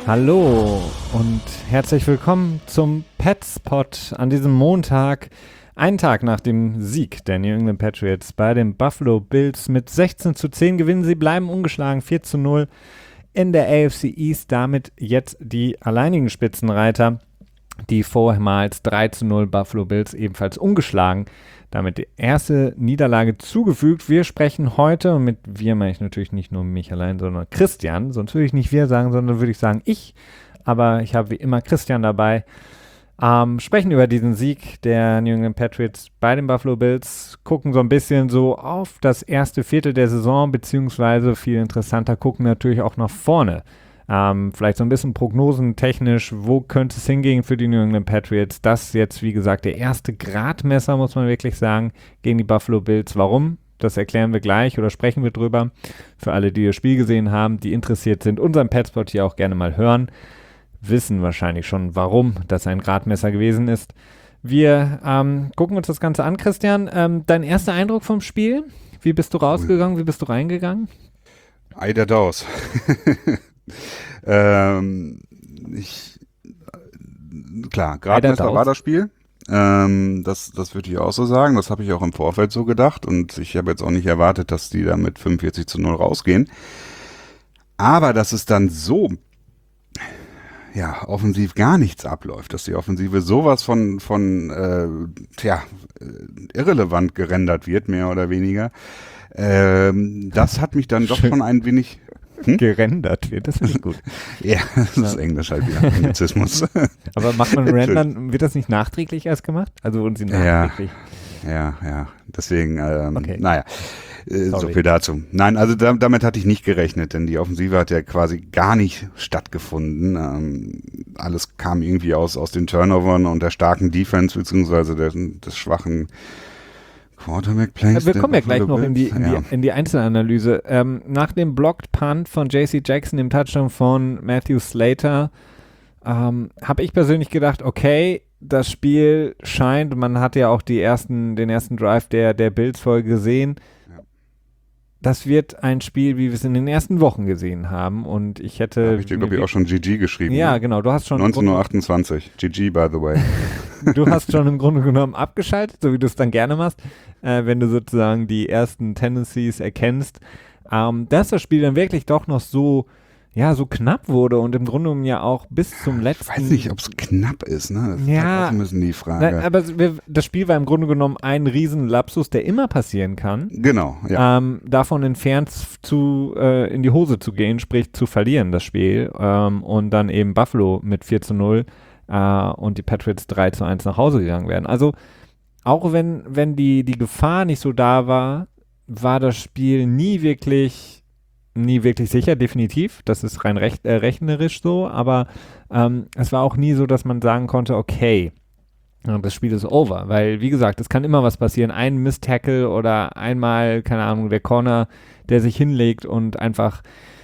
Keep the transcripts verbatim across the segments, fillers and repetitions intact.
Hallo und herzlich willkommen zum Petspot an diesem Montag, einen Tag nach dem Sieg der New England Patriots bei den Buffalo Bills. Mit sechzehn zu zehn gewinnen sie, bleiben ungeschlagen, vier zu null in der A F C East, damit jetzt die alleinigen Spitzenreiter, die vormals drei zu null Buffalo Bills ebenfalls ungeschlagen, damit die erste Niederlage zugefügt. Wir sprechen heute, und mit wir meine ich natürlich nicht nur mich allein, sondern Christian, sonst würde ich nicht wir sagen, sondern würde ich sagen ich, aber ich habe wie immer Christian dabei. Ähm, sprechen über diesen Sieg der New England Patriots bei den Buffalo Bills, gucken so ein bisschen so auf das erste Viertel der Saison, beziehungsweise viel interessanter, gucken natürlich auch nach vorne. Ähm, vielleicht so ein bisschen prognosentechnisch, wo könnte es hingehen für die New England Patriots? Das ist jetzt, wie gesagt, der erste Gradmesser, muss man wirklich sagen, gegen die Buffalo Bills. Warum? Das erklären wir gleich oder sprechen wir drüber. Für alle, die das Spiel gesehen haben, die interessiert sind, unseren Petspot hier auch gerne mal hören, wissen wahrscheinlich schon, warum das ein Gradmesser gewesen ist. Wir ähm, gucken uns das Ganze an, Christian. Ähm, dein erster Eindruck vom Spiel? Wie bist du rausgegangen? Wie bist du reingegangen? Ei der Daus. ähm, ich, klar, Gradmesser war das Spiel. Ähm, das, das würde ich auch so sagen. Das habe ich auch im Vorfeld so gedacht. Und ich habe jetzt auch nicht erwartet, dass die da mit fünfundvierzig zu null rausgehen. Aber dass es dann so, ja, offensiv gar nichts abläuft, dass die Offensive sowas von, von äh, tja, irrelevant gerendert wird, mehr oder weniger. Ähm, das hat mich dann doch schon ein wenig hm? gerendert wird, das finde ich gut. Ja, das ist ja. Englisch halt wieder, Anglizismus. Aber macht man Rendern, wird das nicht nachträglich erst gemacht? Also wurden sie nachträglich? Ja, ja, ja. Deswegen, ähm, okay. naja, äh, so viel dazu. Nein, also da, damit hatte ich nicht gerechnet, denn die Offensive hat ja quasi gar nicht stattgefunden. Ähm, alles kam irgendwie aus, aus den Turnovern und der starken Defense, beziehungsweise der, des schwachen Quarterback-Plays. Wir kommen ja gleich noch in die, in, ja. die, in die Einzelanalyse. Ähm, nach dem Blocked Punt von J C Jackson, dem Touchdown von Matthew Slater, ähm, habe ich persönlich gedacht, okay, das Spiel scheint, man hat ja auch die ersten, den ersten Drive der, der Bills-Folge gesehen, ja. Das wird ein Spiel, wie wir es in den ersten Wochen gesehen haben, und ich hätte... Habe ich dir, glaube ich, auch schon G G geschrieben. Ja, ne? genau, du hast schon... neunzehn Uhr achtundzwanzig, G G, by the way. Du hast schon im Grunde genommen abgeschaltet, so wie du es dann gerne machst, äh, wenn du sozusagen die ersten Tendencies erkennst, ähm, dass das Spiel dann wirklich doch noch so, ja, so knapp wurde und im Grunde genommen ja auch bis zum letzten... Ich weiß nicht, ob es knapp ist, ne? Das ja, ist müssen die Frage. Na, aber wir, das Spiel war im Grunde genommen ein Riesenlapsus, der immer passieren kann. Genau, ja. Ähm, davon entfernt zu, äh, in die Hose zu gehen, sprich zu verlieren das Spiel, ähm, und dann eben Buffalo mit vier zu null Uh, und die Patriots drei zu eins nach Hause gegangen werden. Also auch wenn, wenn die, die Gefahr nicht so da war, war das Spiel nie wirklich, nie wirklich sicher, definitiv. Das ist rein recht, äh, rechnerisch so, aber ähm, es war auch nie so, dass man sagen konnte, okay, das Spiel ist over, weil wie gesagt, es kann immer was passieren. Ein Miss-Tackle oder einmal, keine Ahnung, der Corner, der sich hinlegt und einfach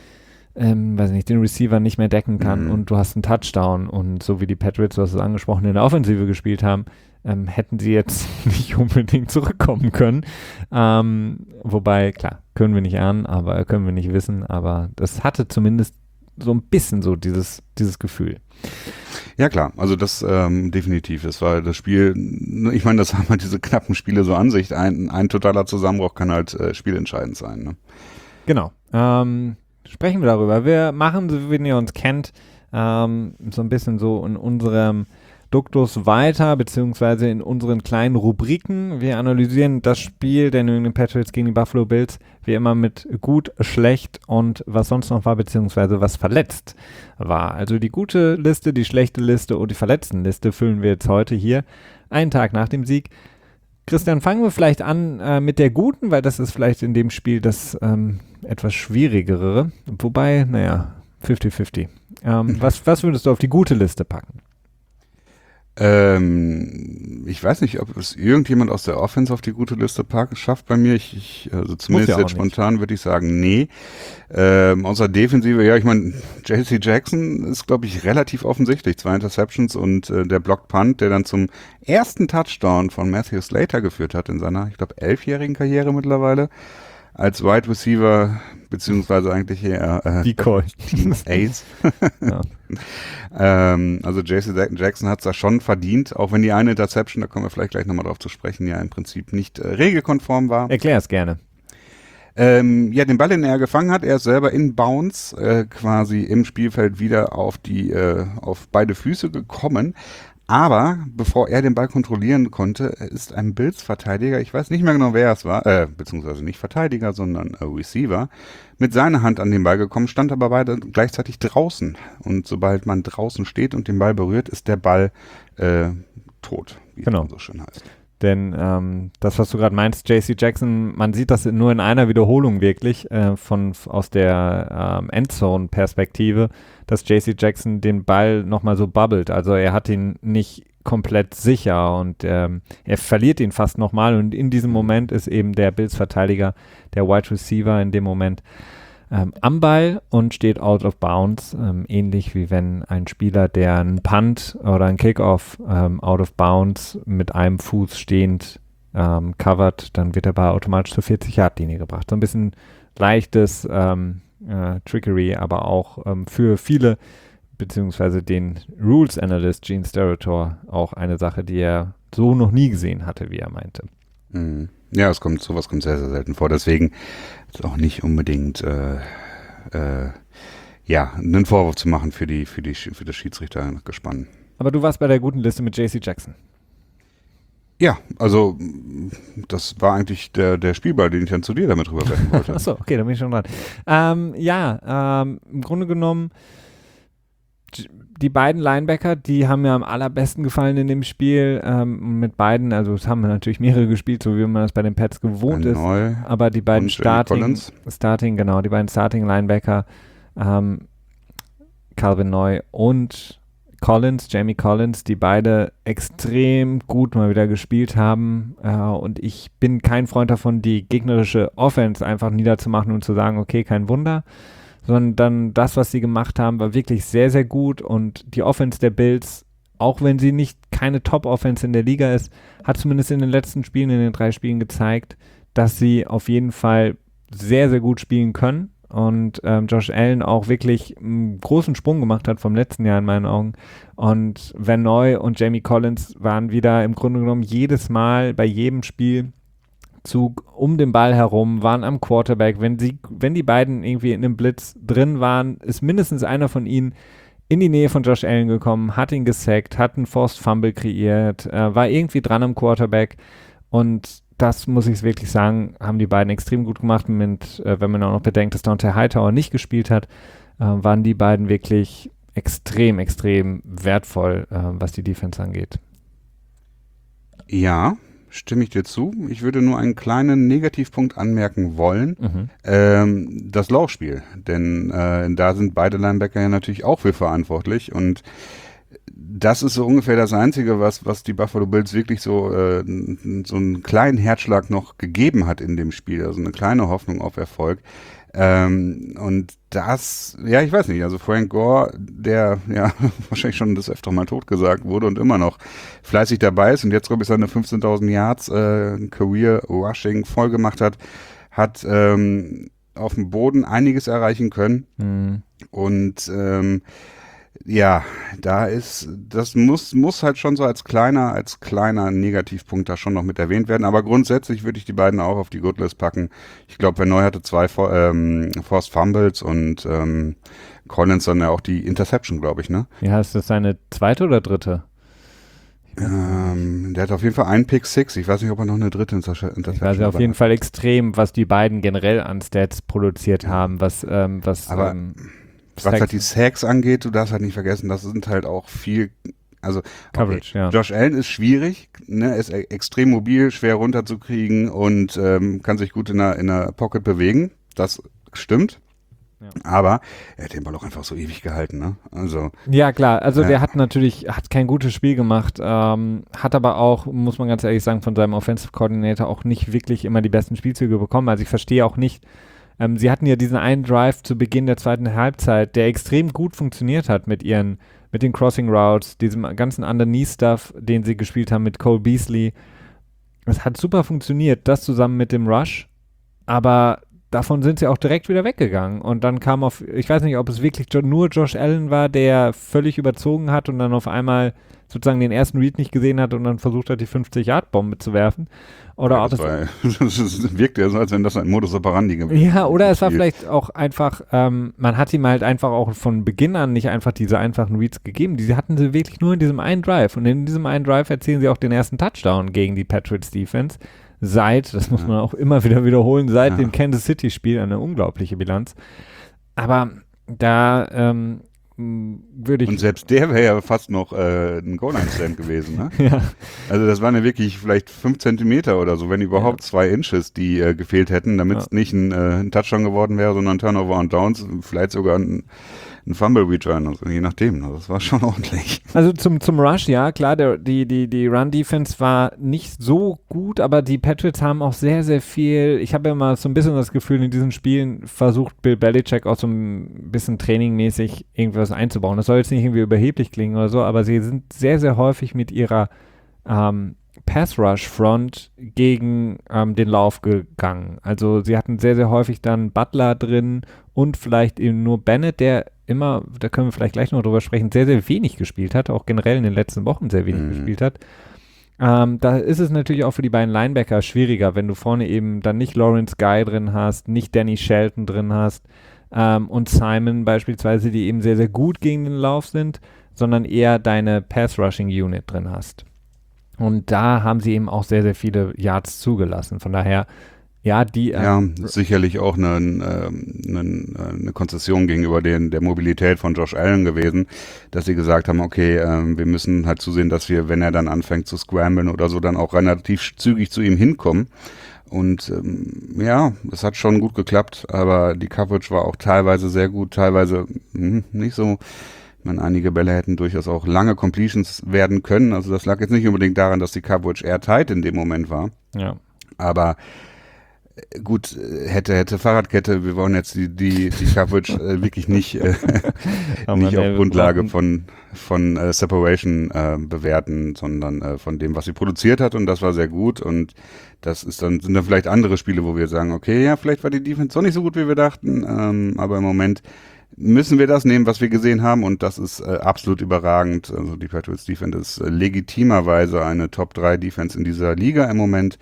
Ähm, weiß nicht, den Receiver nicht mehr decken kann, mhm. und du hast einen Touchdown, und so wie die Patriots, du hast es angesprochen, in der Offensive gespielt haben, ähm, hätten sie jetzt nicht unbedingt zurückkommen können. Ähm, wobei, klar, können wir nicht ahnen, aber können wir nicht wissen, aber das hatte zumindest so ein bisschen so dieses, dieses Gefühl. Ja klar, also das ähm, definitiv, das war das Spiel, ich meine, das haben halt diese knappen Spiele so an sich, ein, ein totaler Zusammenbruch kann halt äh, spielentscheidend sein. Ne? Genau, ähm, sprechen wir darüber. Wir machen, so wie ihr uns kennt, ähm, so ein bisschen so in unserem Duktus weiter, beziehungsweise in unseren kleinen Rubriken. Wir analysieren das Spiel der New England Patriots gegen die Buffalo Bills, wie immer mit gut, schlecht und was sonst noch war, beziehungsweise was verletzt war. Also die gute Liste, die schlechte Liste und die verletzten Liste füllen wir jetzt heute hier, einen Tag nach dem Sieg. Christian, fangen wir vielleicht an äh, mit der guten, weil das ist vielleicht in dem Spiel das ähm, etwas schwierigere. Wobei, naja, fünfzig fünfzig. Ähm, was, was würdest du auf die gute Liste packen? Ähm, ich weiß nicht, ob es irgendjemand aus der Offense auf die gute Liste packt, schafft bei mir. Ich, ich also zumindest ja jetzt spontan würde ich sagen, nee. Ähm, außer Defensive, ja, ich meine, J C Jackson ist, glaube ich, relativ offensichtlich. Zwei Interceptions und äh, der Blocked Punt, der dann zum ersten Touchdown von Matthew Slater geführt hat in seiner, ich glaube, elfjährigen Karriere mittlerweile. als Wide Receiver, beziehungsweise eigentlich eher äh, Decoy. Ace. ja. ähm, also J C Jackson hat es da schon verdient, auch wenn die eine Interception, da kommen wir vielleicht gleich nochmal drauf zu sprechen, ja im Prinzip nicht äh, regelkonform war. Erklär es gerne. Ähm, ja, den Ball, den er gefangen hat, er ist selber in Bounds äh, quasi im Spielfeld wieder auf die, äh, auf beide Füße gekommen. Aber bevor er den Ball kontrollieren konnte, ist ein Bills-Verteidiger, ich weiß nicht mehr genau, wer es war, äh, beziehungsweise nicht Verteidiger, sondern äh, Receiver, mit seiner Hand an den Ball gekommen, stand aber beide gleichzeitig draußen. Und sobald man draußen steht und den Ball berührt, ist der Ball äh, tot, wie genau. es so schön heißt. Denn ähm, das, was du gerade meinst, J C Jackson, man sieht das nur in einer Wiederholung wirklich äh, von aus der ähm, Endzone-Perspektive, dass J C Jackson den Ball nochmal so bubbelt. Also er hat ihn nicht komplett sicher und ähm, er verliert ihn fast nochmal und in diesem Moment ist eben der Bills-Verteidiger, der Wide Receiver in dem Moment Ähm, am Ball und steht out of bounds, ähm, ähnlich wie wenn ein Spieler, der einen Punt oder einen Kickoff ähm, out of bounds mit einem Fuß stehend ähm, covert, dann wird der Ball automatisch zur vierzig-Yard-Linie gebracht. So ein bisschen leichtes ähm, äh, Trickery, aber auch ähm, für viele, beziehungsweise den Rules Analyst Gene Steratore auch eine Sache, die er so noch nie gesehen hatte, wie er meinte. Mhm. Ja, es kommt, sowas kommt sehr, sehr selten vor. Deswegen ist auch nicht unbedingt äh, äh, ja, einen Vorwurf zu machen für die, für die, für das Schiedsrichtergespann. Aber du warst bei der guten Liste mit J C Jackson. Ja, also das war eigentlich der, der Spielball, den ich dann zu dir damit rüberwerfen wollte. Achso, okay, da bin ich schon dran. Ähm, ja, ähm, im Grunde genommen die beiden Linebacker, die haben mir am allerbesten gefallen in dem Spiel. Ähm, mit beiden, also es haben natürlich mehrere gespielt, so wie man das bei den Pats gewohnt ist. Neu aber die beiden Starting, Starting, genau, die beiden Starting Linebacker, ähm, Calvin Neu und Collins, Jamie Collins, die beide extrem gut mal wieder gespielt haben. Äh, und ich bin kein Freund davon, die gegnerische Offense einfach niederzumachen und zu sagen, okay, kein Wunder. Sondern das, was sie gemacht haben, war wirklich sehr, sehr gut und die Offense der Bills, auch wenn sie nicht keine Top-Offense in der Liga ist, hat zumindest in den letzten Spielen, in den drei Spielen gezeigt, dass sie auf jeden Fall sehr, sehr gut spielen können und ähm, Josh Allen auch wirklich einen großen Sprung gemacht hat vom letzten Jahr in meinen Augen und Van Noy und Jamie Collins waren wieder im Grunde genommen jedes Mal bei jedem Spiel Zug um den Ball herum, waren am Quarterback. Wenn sie, wenn die beiden irgendwie in einem Blitz drin waren, ist mindestens einer von ihnen in die Nähe von Josh Allen gekommen, hat ihn gesackt, hat einen Forced Fumble kreiert, äh, war irgendwie dran am Quarterback und das muss ich wirklich sagen, haben die beiden extrem gut gemacht. Mit, äh, wenn man auch noch bedenkt, dass Dante Hightower nicht gespielt hat, äh, waren die beiden wirklich extrem, extrem wertvoll, äh, was die Defense angeht. Ja, stimme ich dir zu. Ich würde nur einen kleinen Negativpunkt anmerken wollen. Mhm. Ähm, das Laufspiel. Denn äh, da sind beide Linebacker ja natürlich auch für verantwortlich. Und das ist so ungefähr das Einzige, was, was die Buffalo Bills wirklich so, äh, so einen kleinen Herzschlag noch gegeben hat in dem Spiel. Also eine kleine Hoffnung auf Erfolg. Ähm, und das, ja, ich weiß nicht, also Frank Gore, der ja wahrscheinlich schon des Öfteren mal totgesagt wurde und immer noch fleißig dabei ist und jetzt, glaube ich, seine fünfzehntausend Yards äh, Career Rushing voll gemacht hat, hat ähm, auf dem Boden einiges erreichen können. Mhm. Und ähm, ja, da ist, das muss, muss halt schon so als kleiner, als kleiner Negativpunkt da schon noch mit erwähnt werden. Aber grundsätzlich würde ich die beiden auch auf die Good List packen. Ich glaube, Van Noy hatte zwei ähm, Forced Fumbles und ähm, Collins dann ja auch die Interception, glaube ich, ne? Ja, ist das seine zweite oder dritte? Ähm, der hat auf jeden Fall einen Pick Six. Ich weiß nicht, ob er noch eine dritte Interception hat. Also auf jeden Fall extrem, was die beiden generell an Stats produziert haben, was, ähm, was, aber ähm, was halt die Sacks angeht, du darfst halt nicht vergessen, das sind halt auch viel, also Coverage, okay, ja. Josh Allen ist schwierig, ne, ist e- extrem mobil, schwer runterzukriegen und ähm, kann sich gut in der, in der Pocket bewegen, das stimmt. Ja. Aber er hat den Ball auch einfach so ewig gehalten, ne? Also ja, klar. Also ja. der hat natürlich, hat kein gutes Spiel gemacht, ähm, hat aber auch, muss man ganz ehrlich sagen, von seinem Offensive Coordinator auch nicht wirklich immer die besten Spielzüge bekommen. Also ich verstehe auch nicht, ähm, sie hatten ja diesen einen Drive zu Beginn der zweiten Halbzeit, der extrem gut funktioniert hat mit ihren, mit den Crossing Routes, diesem ganzen Underneath-Stuff, den sie gespielt haben mit Cole Beasley. Es hat super funktioniert, das zusammen mit dem Rush. aber davon sind sie auch direkt wieder weggegangen. Und dann kam auf, ich weiß nicht, ob es wirklich jo- nur Josh Allen war, der völlig überzogen hat und dann auf einmal sozusagen den ersten Read nicht gesehen hat und dann versucht hat, die fünfzig-Yard-Bombe zu werfen. Oder ja, ob das, es war, das wirkt ja so, als wenn das ein Modus operandi gewesen wäre. Ja, oder es war vielleicht auch einfach, ähm, man hat ihm halt einfach auch von Beginn an nicht einfach diese einfachen Reads gegeben. Die hatten sie wirklich nur in diesem einen Drive. Und in diesem einen Drive erzielen sie auch den ersten Touchdown gegen die Patriots Defense. Seit, das muss ja. man auch immer wieder wiederholen, seit ja. dem Kansas City-Spiel eine unglaubliche Bilanz. Aber da ähm, würde ich... Und selbst der wäre ja fast noch äh, ein Goal-Line-Stand gewesen, ne? ja. Also das waren ja wirklich vielleicht fünf Zentimeter oder so, wenn überhaupt ja. zwei Inches, die äh, gefehlt hätten, damit es ja. nicht ein, äh, ein Touchdown geworden wäre, sondern ein Turnover und Downs, vielleicht sogar ein ein Fumble-Return, also je nachdem, also das war schon ordentlich. Also zum, zum Rush, ja, klar, der, die, die, die Run-Defense war nicht so gut, aber die Patriots haben auch sehr, sehr viel, ich habe ja mal so ein bisschen das Gefühl, in diesen Spielen versucht Bill Belichick auch so ein bisschen trainingmäßig irgendwas einzubauen. Das soll jetzt nicht irgendwie überheblich klingen oder so, aber sie sind sehr, sehr häufig mit ihrer ähm, Pass-Rush-Front gegen ähm, den Lauf gegangen. Also sie hatten sehr, sehr häufig dann Butler drin und vielleicht eben nur Bennett, der immer, da können wir vielleicht gleich noch drüber sprechen, sehr, sehr wenig gespielt hat, auch generell in den letzten Wochen sehr wenig mhm. gespielt hat. Ähm, da ist es natürlich auch für die beiden Linebacker schwieriger, wenn du vorne eben dann nicht Lawrence Guy drin hast, nicht Danny Shelton drin hast ähm, und Simon beispielsweise, die eben sehr, sehr gut gegen den Lauf sind, sondern eher deine Pass-Rushing-Unit drin hast. Und da haben sie eben auch sehr, sehr viele Yards zugelassen. Von daher, ja, die... Ja, ähm, sicherlich auch eine, eine, eine Konzession gegenüber den, der Mobilität von Josh Allen gewesen, dass sie gesagt haben, okay, ähm, wir müssen halt zusehen, dass wir, wenn er dann anfängt zu scramblen oder so, dann auch relativ zügig zu ihm hinkommen. Und ähm, ja, es hat schon gut geklappt, aber die Coverage war auch teilweise sehr gut, teilweise mh, nicht so... Ich meine, einige Bälle hätten durchaus auch lange Completions werden können. Also das lag jetzt nicht unbedingt daran, dass die Coverage airtight in dem Moment war. Ja. Aber gut, hätte, hätte Fahrradkette, wir wollen jetzt die, die, die Coverage äh, wirklich nicht, äh, nicht auf Grundlage von, von äh, Separation äh, bewerten, sondern äh, von dem, was sie produziert hat. Und das war sehr gut. Und das ist dann, sind dann vielleicht andere Spiele, wo wir sagen, okay, ja, vielleicht war die Defense doch nicht so gut, wie wir dachten. Ähm, aber im Moment müssen wir das nehmen, was wir gesehen haben, und das ist äh, absolut überragend. Also die Patriots Defense ist äh, legitimerweise eine Top drei Defense in dieser Liga im Moment.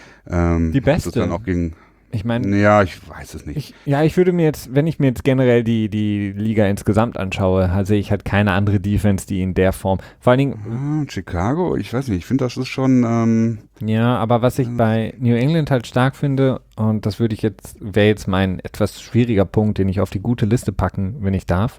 Ähm, die beste. Das ist dann auch gegen, ich meine, ja, ich weiß es nicht. Ich, ja, ich würde mir jetzt, wenn ich mir jetzt generell die, die Liga insgesamt anschaue, sehe ich halt keine andere Defense, die in der Form, vor allen Dingen... Ah, Chicago, ich weiß nicht, ich finde, das ist schon... Ähm, ja, aber was ich bei New England halt stark finde, und das würde ich jetzt, wäre jetzt mein etwas schwieriger Punkt, den ich auf die gute Liste packen, wenn ich darf,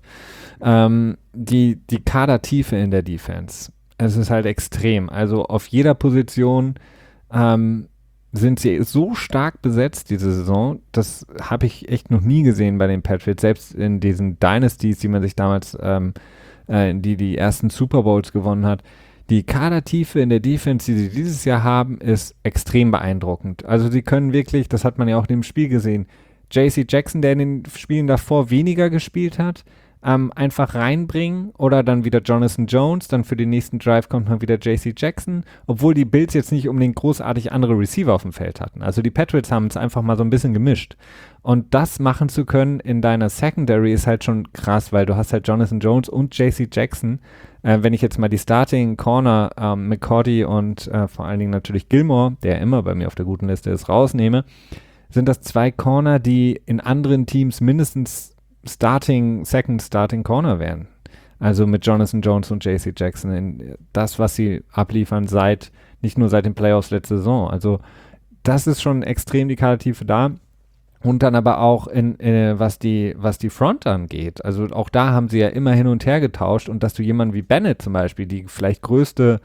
ähm, die, die Kadertiefe in der Defense. Es ist halt extrem. Also auf jeder Position ähm, sind sie so stark besetzt diese Saison, das habe ich echt noch nie gesehen bei den Patriots, selbst in diesen Dynasties, die man sich damals, ähm, äh, die die ersten Super Bowls gewonnen hat. Die Kadertiefe in der Defense, die sie dieses Jahr haben, ist extrem beeindruckend. Also sie können wirklich, das hat man ja auch in dem Spiel gesehen, J C Jackson, der in den Spielen davor weniger gespielt hat, ähm, einfach reinbringen, oder dann wieder Jonathan Jones, dann für den nächsten Drive kommt mal wieder J C Jackson, obwohl die Bills jetzt nicht unbedingt großartig andere Receiver auf dem Feld hatten. Also die Patriots haben es einfach mal so ein bisschen gemischt. Und das machen zu können in deiner Secondary ist halt schon krass, weil du hast halt Jonathan Jones und J C Jackson. Äh, wenn ich jetzt mal die Starting Corner ähm, McCourty und äh, vor allen Dingen natürlich Gilmore, der immer bei mir auf der guten Liste ist, rausnehme, sind das zwei Corner, die in anderen Teams mindestens Starting, Second Starting Corner wären. Also mit Jonathan Jones und J C Jackson in das, was sie abliefern seit, nicht nur seit den Playoffs letzte Saison. Also das ist schon extrem die Kadertiefe da. Und dann aber auch in, äh, was die, was die Front angeht. Also auch da haben sie ja immer hin und her getauscht, und dass du jemanden wie Bennett zum Beispiel, die vielleicht größte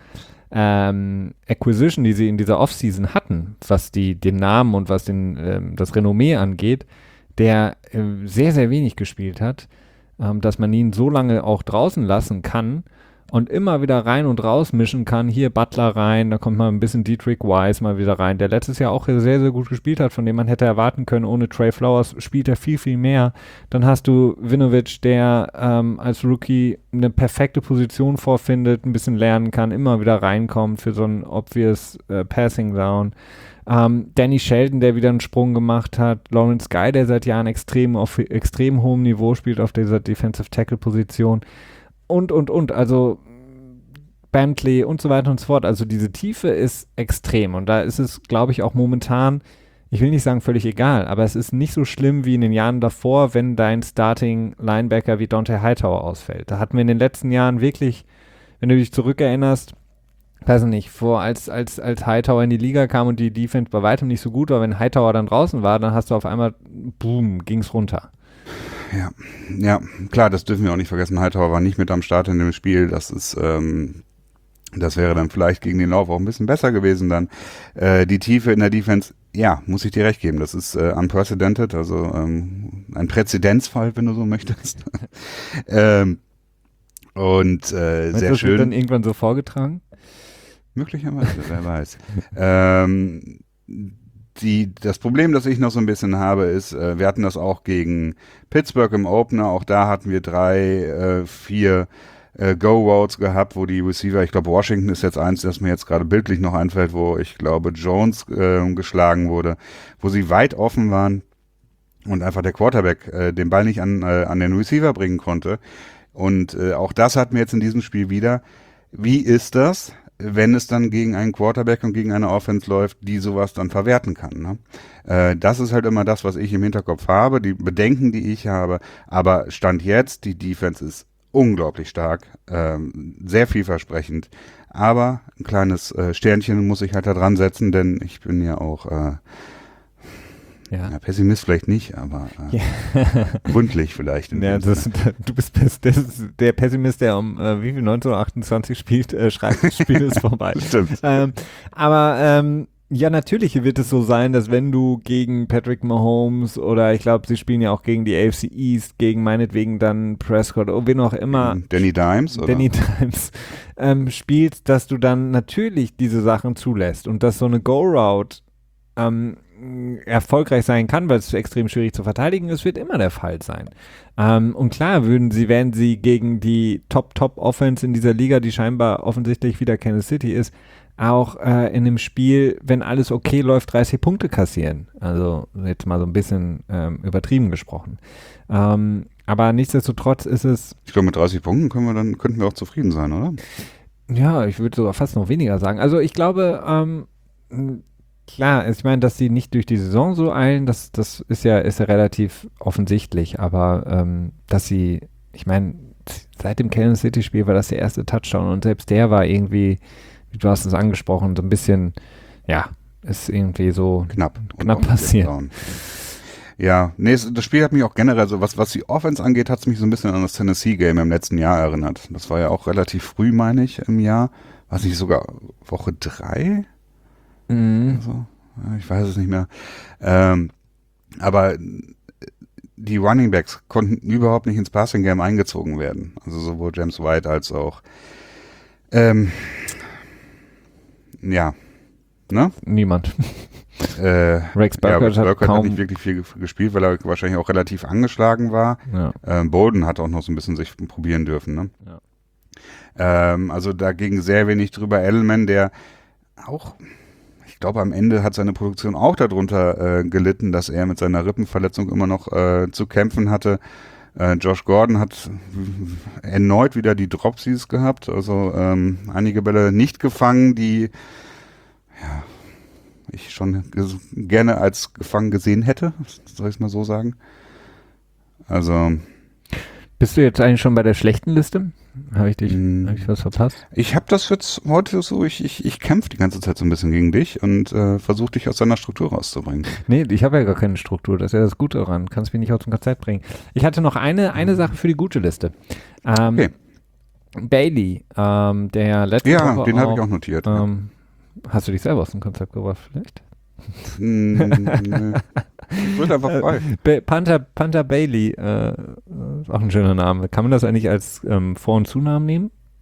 ähm, Acquisition, die sie in dieser Offseason hatten, was die, den Namen und was den, ähm, das Renommee angeht, der äh, sehr, sehr wenig gespielt hat, ähm, dass man ihn so lange auch draußen lassen kann und immer wieder rein und raus mischen kann. Hier Butler rein, da kommt mal ein bisschen Dietrich Wise mal wieder rein, der letztes Jahr auch sehr, sehr gut gespielt hat, von dem man hätte erwarten können, ohne Trey Flowers spielt er viel, viel mehr. Dann hast du Winovich, der ähm, als Rookie eine perfekte Position vorfindet, ein bisschen lernen kann, immer wieder reinkommt für so ein obvious äh, Passing Down. Ähm, Danny Shelton, der wieder einen Sprung gemacht hat, Lawrence Guy, der seit Jahren extrem auf extrem hohem Niveau spielt auf dieser Defensive Tackle Position. Und, und, und, also Bentley und so weiter und so fort. Also diese Tiefe ist extrem und da ist es, glaube ich, auch momentan, ich will nicht sagen völlig egal, aber es ist nicht so schlimm wie in den Jahren davor, wenn dein Starting Linebacker wie Dante Hightower ausfällt. Da hatten wir in den letzten Jahren wirklich, wenn du dich zurückerinnerst, weiß ich nicht, vor als, als, als Hightower in die Liga kam und die Defense bei weitem nicht so gut war, wenn Hightower dann draußen war, dann hast du auf einmal, boom, ging's runter. Ja, ja, klar, das dürfen wir auch nicht vergessen. Hightower war nicht mit am Start in dem Spiel. Das ist, ähm, das wäre dann vielleicht gegen den Lauf auch ein bisschen besser gewesen dann. Äh, die Tiefe in der Defense, ja, muss ich dir recht geben. Das ist äh, unprecedented, also ähm, ein Präzedenzfall, wenn du so möchtest. ähm, und äh, sehr das schön. Wird dann irgendwann so vorgetragen? Möglicherweise, wer weiß. ähm, Die, das Problem, das ich noch so ein bisschen habe, ist, äh, wir hatten das auch gegen Pittsburgh im Opener, auch da hatten wir drei, äh, vier äh, Go-Routes gehabt, wo die Receiver, ich glaube Washington ist jetzt eins, das mir jetzt gerade bildlich noch einfällt, wo ich glaube Jones äh, geschlagen wurde, wo sie weit offen waren und einfach der Quarterback äh, den Ball nicht an, äh, an den Receiver bringen konnte. Und äh, auch das hatten wir jetzt in diesem Spiel wieder. Wie ist das, wenn es dann gegen einen Quarterback und gegen eine Offense läuft, die sowas dann verwerten kann. Ne? Äh, das ist halt immer das, was ich im Hinterkopf habe, die Bedenken, die ich habe. Aber Stand jetzt, die Defense ist unglaublich stark, ähm, sehr vielversprechend. Aber ein kleines äh, Sternchen muss ich halt da dran setzen, denn ich bin ja auch äh, ja. Ja, Pessimist vielleicht nicht, aber äh, ja. gründlich vielleicht. Ja, das, du bist das ist der Pessimist, der um äh, wie viel neunzehnhundertachtundzwanzig spielt, äh, schreibt, das Spiel ist vorbei. Stimmt. Ähm, aber ähm, ja, natürlich wird es so sein, dass wenn du gegen Patrick Mahomes oder ich glaube, sie spielen ja auch gegen die A F C East, gegen meinetwegen dann Prescott oder wen auch immer. Danny Dimes, oder? Danny Dimes ähm, spielst, dass du dann natürlich diese Sachen zulässt und dass so eine Go-Route ähm, erfolgreich sein kann, weil es extrem schwierig zu verteidigen ist, wird immer der Fall sein. Ähm, und klar, würden sie, wären sie gegen die Top-Top-Offense in dieser Liga, die scheinbar offensichtlich wieder Kansas City ist, auch äh, in dem Spiel, wenn alles okay läuft, dreißig Punkte kassieren. Also jetzt mal so ein bisschen ähm, übertrieben gesprochen. Ähm, aber nichtsdestotrotz ist es... Ich glaube, mit dreißig Punkten können wir dann, könnten wir auch zufrieden sein, oder? Ja, ich würde sogar fast noch weniger sagen. Also ich glaube, ähm, klar, ich meine, dass sie nicht durch die Saison so eilen, das, das ist ja, ist ja relativ offensichtlich, aber ähm, dass sie, ich meine, seit dem Kansas City-Spiel war das der erste Touchdown und selbst der war irgendwie, du hast es angesprochen, so ein bisschen, ja, ist irgendwie so knapp, knapp passiert. Ja, nee, das Spiel hat mich auch generell so, was, was die Offense angeht, hat es mich so ein bisschen an das Tennessee-Game im letzten Jahr erinnert. Das war ja auch relativ früh, meine ich, im Jahr. War es nicht sogar Woche drei? Mhm. Also, ich weiß es nicht mehr. Ähm, aber die Running Backs konnten überhaupt nicht ins Passing Game eingezogen werden. Also sowohl James White als auch ähm, ja, ne? Niemand. Äh, Rex Burkhardt ja, hat, Burkhardt kaum hat nicht wirklich viel gespielt, weil er wahrscheinlich auch relativ angeschlagen war. Ja. Ähm, Bolden hat auch noch so ein bisschen sich probieren dürfen. Ne? Ja. Ähm, also da ging sehr wenig drüber. Edelman, der auch, ich glaube am Ende hat seine Produktion auch darunter äh, gelitten, dass er mit seiner Rippenverletzung immer noch äh, zu kämpfen hatte. Äh, Josh Gordon hat erneut wieder die Dropsies gehabt, also ähm, einige Bälle nicht gefangen, die ja, ich schon ges- gerne als gefangen gesehen hätte, soll ich es mal so sagen. Also bist du jetzt eigentlich schon bei der schlechten Liste? Habe ich dich, mh, habe ich was verpasst? Ich habe das jetzt heute so, ich, ich, ich kämpfe die ganze Zeit so ein bisschen gegen dich und äh, versuche dich aus deiner Struktur rauszubringen. Nee, ich habe ja gar keine Struktur, das ist ja das Gute daran. Kannst mich nicht aus dem Konzept bringen. Ich hatte noch eine, eine Sache für die gute Liste. Ähm, Okay. Bailey, ähm, der letzte Ja, Woche den habe ich auch notiert. ja. Ähm, hast du dich selber aus dem Konzept gebracht vielleicht? Mm, nö. Ich würde einfach frei. Ba- Panther, Panther Bailey, äh, ist auch ein schöner Name. Kann man das eigentlich als ähm, Vor- und Zunamen nehmen?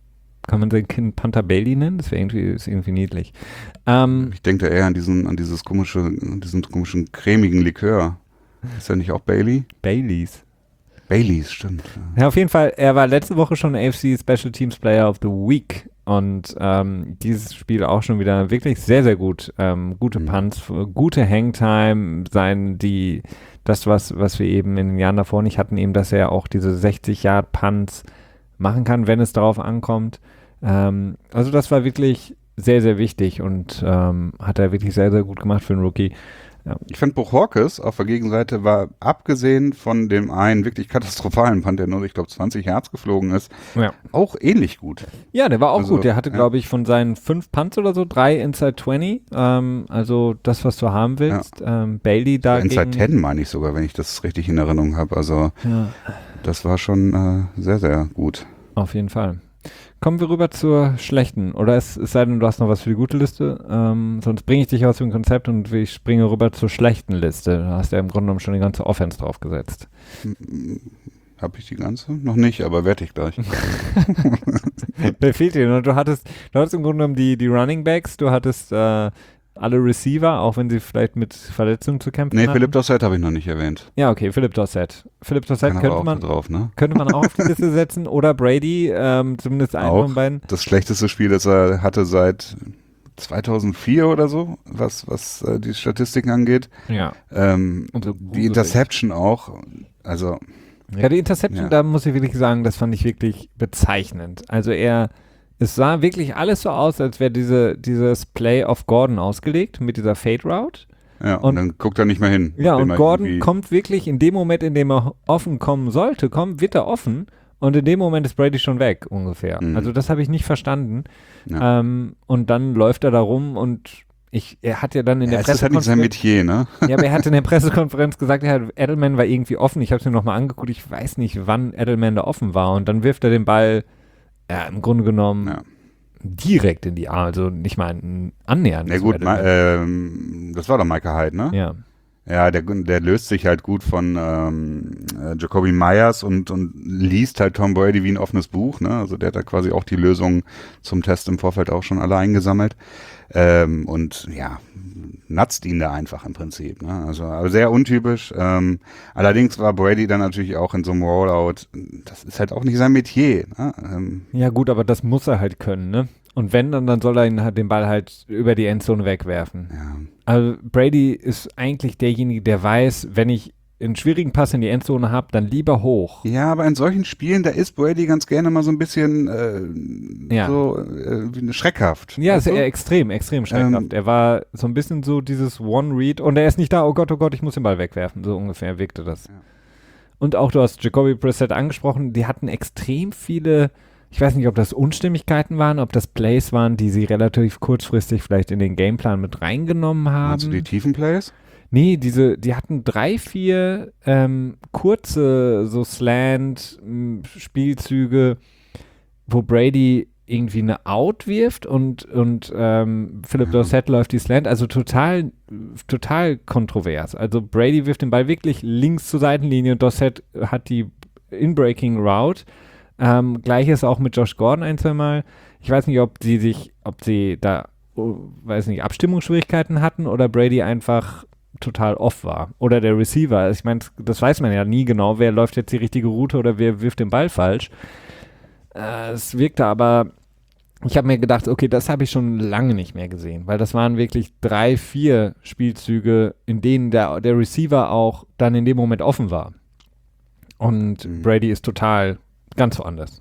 Kann man sein Kind Panther Bailey nennen? Das wäre irgendwie, ist irgendwie niedlich. Ähm, ich denke da eher an diesen, an dieses komische, an diesen komischen cremigen Likör. Ist der nicht auch Bailey? Baileys. Baileys, stimmt. Ja. ja, auf jeden Fall. Er war letzte Woche schon A F C Special Teams Player of the Week und ähm, dieses Spiel auch schon wieder wirklich sehr, sehr gut. Ähm, gute mhm. Punts, gute Hangtime, sein die das, was, was wir eben in den Jahren davor nicht hatten, eben, dass er auch diese sechzig Yard Punts machen kann, wenn es darauf ankommt. Ähm, also das war wirklich sehr, sehr wichtig und ähm, hat er wirklich sehr, sehr gut gemacht für einen Rookie. Ja. Ich fand Bojorquez auf der Gegenseite war, abgesehen von dem einen wirklich katastrophalen Punt, der nur, ich glaube, zwanzig Yards geflogen ist, ja. auch ähnlich gut. Ja, der war auch also, gut. Der hatte, ja. glaube ich, von seinen fünf Punts oder so drei Inside zwanzig. Ähm, also das, was du haben willst. Ja. Ähm, Bailey da Inside zehn meine ich sogar, wenn ich das richtig in Erinnerung habe. Also ja. das war schon äh, sehr, sehr gut. Auf jeden Fall. Kommen wir rüber zur schlechten. Oder es, es sei denn, du hast noch was für die gute Liste. Ähm, sonst bringe ich dich aus dem Konzept und ich springe rüber zur schlechten Liste. Da hast du ja im Grunde genommen schon die ganze Offense draufgesetzt. Habe ich die ganze? Noch nicht, aber werde ich gleich. Wer fehlt dir? Du hattest, du hattest im Grunde genommen die, die Running Backs, du hattest äh, alle Receiver, auch wenn sie vielleicht mit Verletzungen zu kämpfen nee, hatten. Nee, Philipp Dorsett habe ich noch nicht erwähnt. Ja, okay, Philipp Dorsett. Philipp Dorsett Kann könnte auch man, drauf, ne? könnte man auch auf die Liste setzen oder Brady, ähm, zumindest einen auch von beiden. Das schlechteste Spiel, das er hatte seit zweitausendvier oder so, was, was äh, die Statistiken angeht. Ja. Ähm, so die Interception auch, also ja, die Interception, ja. da muss ich wirklich sagen, das fand ich wirklich bezeichnend. Also er, es sah wirklich alles so aus, als wäre diese, dieses Play auf Gordon ausgelegt mit dieser Fade Route. Ja, und, und dann guckt er nicht mehr hin. Ja, und Gordon kommt wirklich in dem Moment, in dem er offen kommen sollte, kommt, wird er offen und in dem Moment ist Brady schon weg, ungefähr. Mhm. Also das habe ich nicht verstanden. Ja. Ähm, und dann läuft er da rum und ich, er hat ja dann in ja, der Pressekonferenz... Das ist halt nicht sein Metier, ne? Ja, aber er hat in der Pressekonferenz gesagt, ja, Edelman war irgendwie offen. Ich habe es mir nochmal angeguckt. Ich weiß nicht, wann Edelman da offen war. Und dann wirft er den Ball, ja, im Grunde genommen ja. direkt in die Arme. Also nicht mal annähernd. Ja gut, ma, ähm, das war doch Micah Hyde, ne? Ja. Ja, der, der löst sich halt gut von ähm, äh, Jacoby Myers und, und liest halt Tom Brady wie ein offenes Buch, ne? Also der hat da quasi auch die Lösung zum Test im Vorfeld auch schon alle eingesammelt. Ähm, und ja, natzt ihn da einfach im Prinzip, ne? Also aber sehr untypisch. Ähm, allerdings war Brady dann natürlich auch in so einem Rollout, das ist halt auch nicht sein Metier, ne? Ähm, ja gut, aber das muss er halt können, ne? Und wenn, dann, dann soll er ihn halt den Ball halt über die Endzone wegwerfen. Ja. Also Brady ist eigentlich derjenige, der weiß, wenn ich einen schwierigen Pass in die Endzone habe, dann lieber hoch. Ja, aber in solchen Spielen, da ist Brady ganz gerne mal so ein bisschen äh, ja. so äh, wie eine schreckhaft. Ja, ist er extrem, extrem schreckhaft. Ähm, er war so ein bisschen so dieses One-Read und er ist nicht da, oh Gott, oh Gott, ich muss den Ball wegwerfen. So ungefähr wirkte das. Ja. Und auch du hast Jacoby Brissett angesprochen, die hatten extrem viele, ich weiß nicht, ob das Unstimmigkeiten waren, ob das Plays waren, die sie relativ kurzfristig vielleicht in den Gameplan mit reingenommen haben. Meinst du die tiefen Plays? Nee, diese, die hatten drei, vier ähm, kurze so Slant-Spielzüge, wo Brady irgendwie eine Out wirft und, und ähm, Philipp Dorsett läuft die Slant, also total, total kontrovers. Also Brady wirft den Ball wirklich links zur Seitenlinie und Dorsett hat die In-Breaking Route. Ähm, Gleiches auch mit Josh Gordon ein, zwei Mal. Ich weiß nicht, ob sie sich, ob sie da, oh, weiß nicht, Abstimmungsschwierigkeiten hatten oder Brady einfach total off war. Oder der Receiver. Ich meine, das weiß man ja nie genau, wer läuft jetzt die richtige Route oder wer wirft den Ball falsch. Äh, es wirkte aber, ich habe mir gedacht, okay, das habe ich schon lange nicht mehr gesehen, weil das waren wirklich drei, vier Spielzüge, in denen der, der Receiver auch dann in dem Moment offen war. Und mhm. Brady ist total ganz woanders.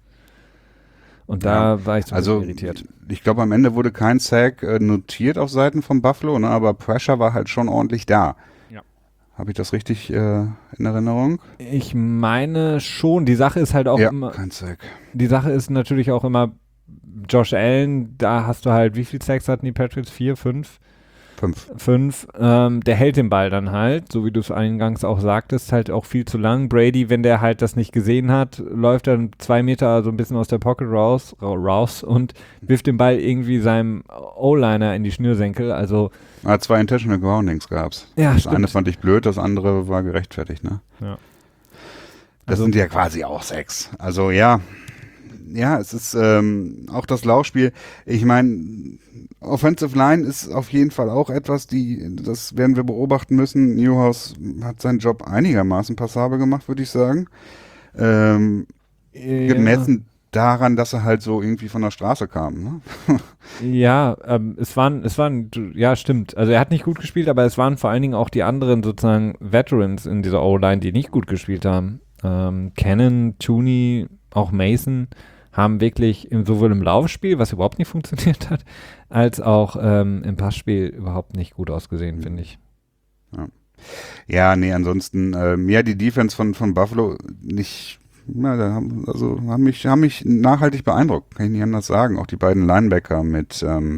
Und da ja, war ich so also, irritiert. Ich glaube, am Ende wurde kein Sack äh, notiert auf Seiten von Buffalo, ne, aber Pressure war halt schon ordentlich da. Ja. Habe ich das richtig äh, in Erinnerung? Ich meine schon. Die Sache ist halt auch ja, immer. Kein Sack. Die Sache ist natürlich auch immer Josh Allen, da hast du halt, wie viel Sacks hatten die Patriots? Vier, fünf? Fünf. Fünf. Ähm, der hält den Ball dann halt, so wie du es eingangs auch sagtest, halt auch viel zu lang. Brady, wenn der halt das nicht gesehen hat, läuft dann zwei Meter so ein bisschen aus der Pocket raus, raus und wirft den Ball irgendwie seinem O-Liner in die Schnürsenkel. Also ah, zwei Intentional Groundings gab's. Ja, das stimmt. eine fand ich blöd, das andere war gerechtfertigt, ne? Ja. Das also, sind ja quasi auch sechs. Also ja, ja, es ist ähm, auch das Laufspiel. Ich meine, Offensive Line ist auf jeden Fall auch etwas, die, das werden wir beobachten müssen. Newhouse hat seinen Job einigermaßen passabel gemacht, würde ich sagen. Ähm, ja. Gemessen daran, dass er halt so irgendwie von der Straße kam. Ne? Ja, ähm, es waren, es waren, ja, stimmt. Also er hat nicht gut gespielt, aber es waren vor allen Dingen auch die anderen sozusagen Veterans in dieser O-Line, die nicht gut gespielt haben. Ähm, Cannon, Tooney, auch Mason haben wirklich im, sowohl im Laufspiel, was überhaupt nicht funktioniert hat, als auch ähm, im Passspiel überhaupt nicht gut ausgesehen, mhm. finde ich. Ja. ja, nee, ansonsten, äh, ja, die Defense von, von Buffalo nicht, ja, da haben, also haben mich, haben mich nachhaltig beeindruckt, kann ich nicht anders sagen. Auch die beiden Linebacker mit ähm,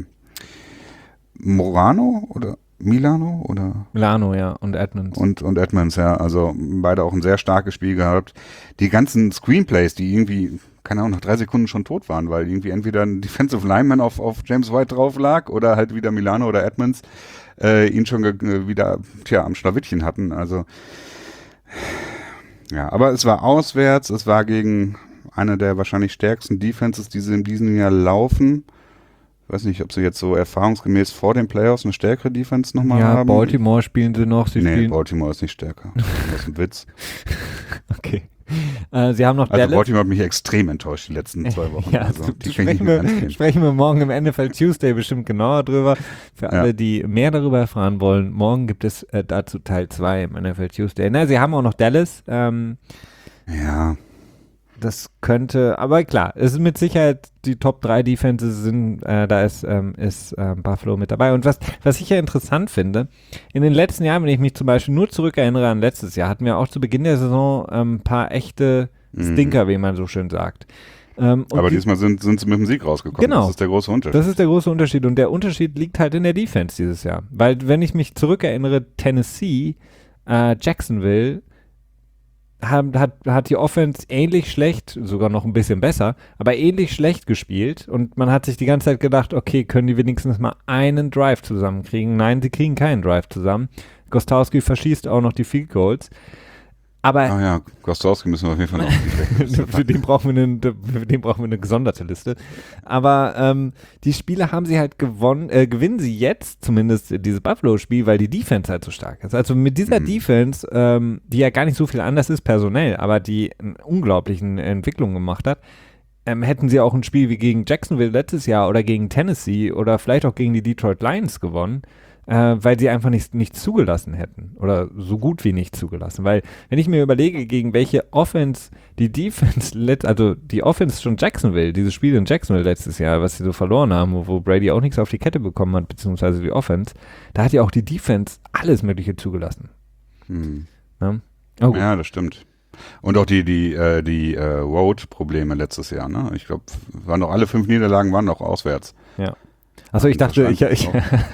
Morano oder Milano oder? Milano, ja, und Edmonds. Und, und Edmonds, ja, also beide auch ein sehr starkes Spiel gehabt. Die ganzen Screenplays, die irgendwie, keine Ahnung, nach drei Sekunden schon tot waren, weil irgendwie entweder ein Defensive Lineman auf, auf James White drauf lag oder halt wieder Milano oder Edmonds äh, ihn schon ge- wieder, tja, am Schlawittchen hatten, also ja, aber es war auswärts, es war gegen eine der wahrscheinlich stärksten Defenses, die sie in diesem Jahr laufen. Ich weiß nicht, ob sie jetzt so erfahrungsgemäß vor den Playoffs eine stärkere Defense nochmal ja, haben. Ja, Baltimore spielen sie noch. Sie nee, spielen Baltimore ist nicht stärker. Das ist ein Witz. Okay. Äh, sie haben noch Also Dallas. Baltimore hat mich extrem enttäuscht die letzten zwei Wochen. Ja, also, du, die sprechen, wir, sprechen wir morgen im N F L Tuesday bestimmt genauer drüber. Für alle, ja. die mehr darüber erfahren wollen, morgen gibt es äh, dazu Teil zwei im N F L Tuesday. Na, sie haben auch noch Dallas. Ähm, ja. Das könnte, aber klar, es ist mit Sicherheit, die Top drei Defenses sind, äh, da ist, ähm, ist ähm, Buffalo mit dabei. Und was, was ich ja interessant finde, in den letzten Jahren, wenn ich mich zum Beispiel nur zurückerinnere an letztes Jahr, hatten wir auch zu Beginn der Saison ein ähm, paar echte Stinker, mhm. wie man so schön sagt. Ähm, aber die, diesmal sind, sind sie mit dem Sieg rausgekommen. Genau. Das ist der große Unterschied. Das ist der große Unterschied. Und der Unterschied liegt halt in der Defense dieses Jahr. Weil, wenn ich mich zurückerinnere, Tennessee, äh, Jacksonville, Hat, hat, hat die Offense ähnlich schlecht, sogar noch ein bisschen besser, aber ähnlich schlecht gespielt und man hat sich die ganze Zeit gedacht, okay, können die wenigstens mal einen Drive zusammenkriegen? Nein, sie kriegen keinen Drive zusammen. Gostowski verschießt auch noch die Field Goals. Aber ah ja, Gostowski müssen wir auf jeden Fall noch für, den brauchen wir eine, für den brauchen wir eine gesonderte Liste. Aber ähm, die Spiele haben sie halt gewonnen, äh, gewinnen sie jetzt, zumindest dieses Buffalo-Spiel, weil die Defense halt so stark ist. Also mit dieser mhm. Defense, ähm, die ja gar nicht so viel anders ist personell, aber die eine unglaubliche Entwicklung gemacht hat, ähm, hätten sie auch ein Spiel wie gegen Jacksonville letztes Jahr oder gegen Tennessee oder vielleicht auch gegen die Detroit Lions gewonnen. Äh, weil sie einfach nicht, nicht zugelassen hätten oder so gut wie nicht zugelassen, weil wenn ich mir überlege, gegen welche Offense die Defense, let, also die Offense schon Jacksonville, dieses Spiel in Jacksonville letztes Jahr, was sie so verloren haben, wo, wo Brady auch nichts auf die Kette bekommen hat, beziehungsweise die Offense, da hat ja auch die Defense alles Mögliche zugelassen. Hm. Ja? Oh, ja, das stimmt. Und auch die, die, äh, die äh, Road-Probleme letztes Jahr, ne? Ich glaube, waren doch alle fünf Niederlagen waren doch auswärts. Ja. Achso, ich dachte, ich, ich,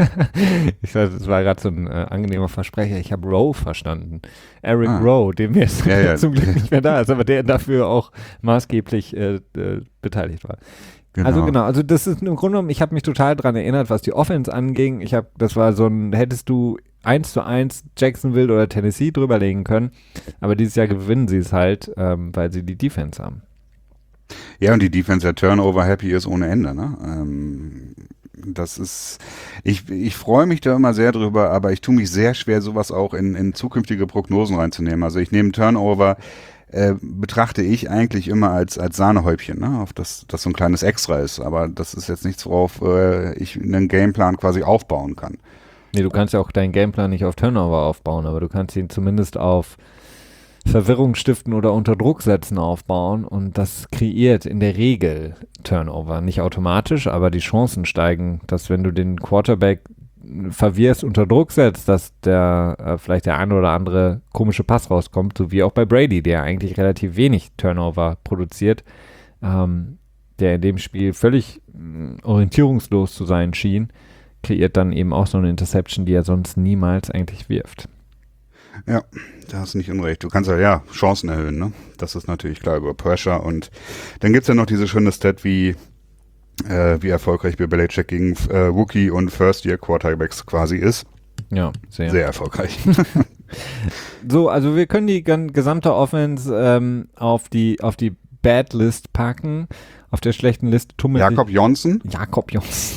ich das war gerade so ein äh, angenehmer Versprecher. Ich habe Rowe verstanden. Eric ah. Rowe, dem jetzt ja, ja. zum Glück nicht mehr da ist, aber der dafür auch maßgeblich äh, äh, beteiligt war. Genau. Also genau, also das ist im Grunde genommen, ich habe mich total daran erinnert, was die Offense anging. Ich habe, das war so ein, hättest du eins zu eins Jacksonville oder Tennessee drüberlegen können, aber dieses Jahr gewinnen sie es halt, ähm, weil sie die Defense haben. Ja, und die Defense der Turnover happy ist ohne Ende, ne? Ähm, das ist, ich, ich freue mich da immer sehr drüber, aber ich tue mich sehr schwer, sowas auch in, in zukünftige Prognosen reinzunehmen. Also ich nehme Turnover, äh, betrachte ich eigentlich immer als, als Sahnehäubchen, ne? Auf das, das so ein kleines Extra ist, aber das ist jetzt nichts, worauf äh, ich einen Gameplan quasi aufbauen kann. Nee, du kannst ja auch deinen Gameplan nicht auf Turnover aufbauen, aber du kannst ihn zumindest auf Verwirrung stiften oder unter Druck setzen aufbauen und das kreiert in der Regel Turnover. Nicht automatisch, aber die Chancen steigen, dass wenn du den Quarterback verwirrst, unter Druck setzt, dass der äh, vielleicht der eine oder andere komische Pass rauskommt, so wie auch bei Brady, der eigentlich relativ wenig Turnover produziert, ähm, der in dem Spiel völlig äh, orientierungslos zu sein schien, kreiert dann eben auch so eine Interception, die er sonst niemals eigentlich wirft. Ja, da hast du nicht unrecht. Du kannst ja, ja Chancen erhöhen, ne? Das ist natürlich klar über Pressure. Und dann gibt es ja noch diese schöne Stat, wie, äh, wie erfolgreich Bill Belichick gegen äh, Rookie- und First-Year-Quarterbacks quasi ist. Ja, sehr. Sehr erfolgreich. So, also wir können die gesamte Offense ähm, auf die auf die Bad List packen. Auf der schlechten Liste tummelt Jakob Johnson. Jakob Johnson.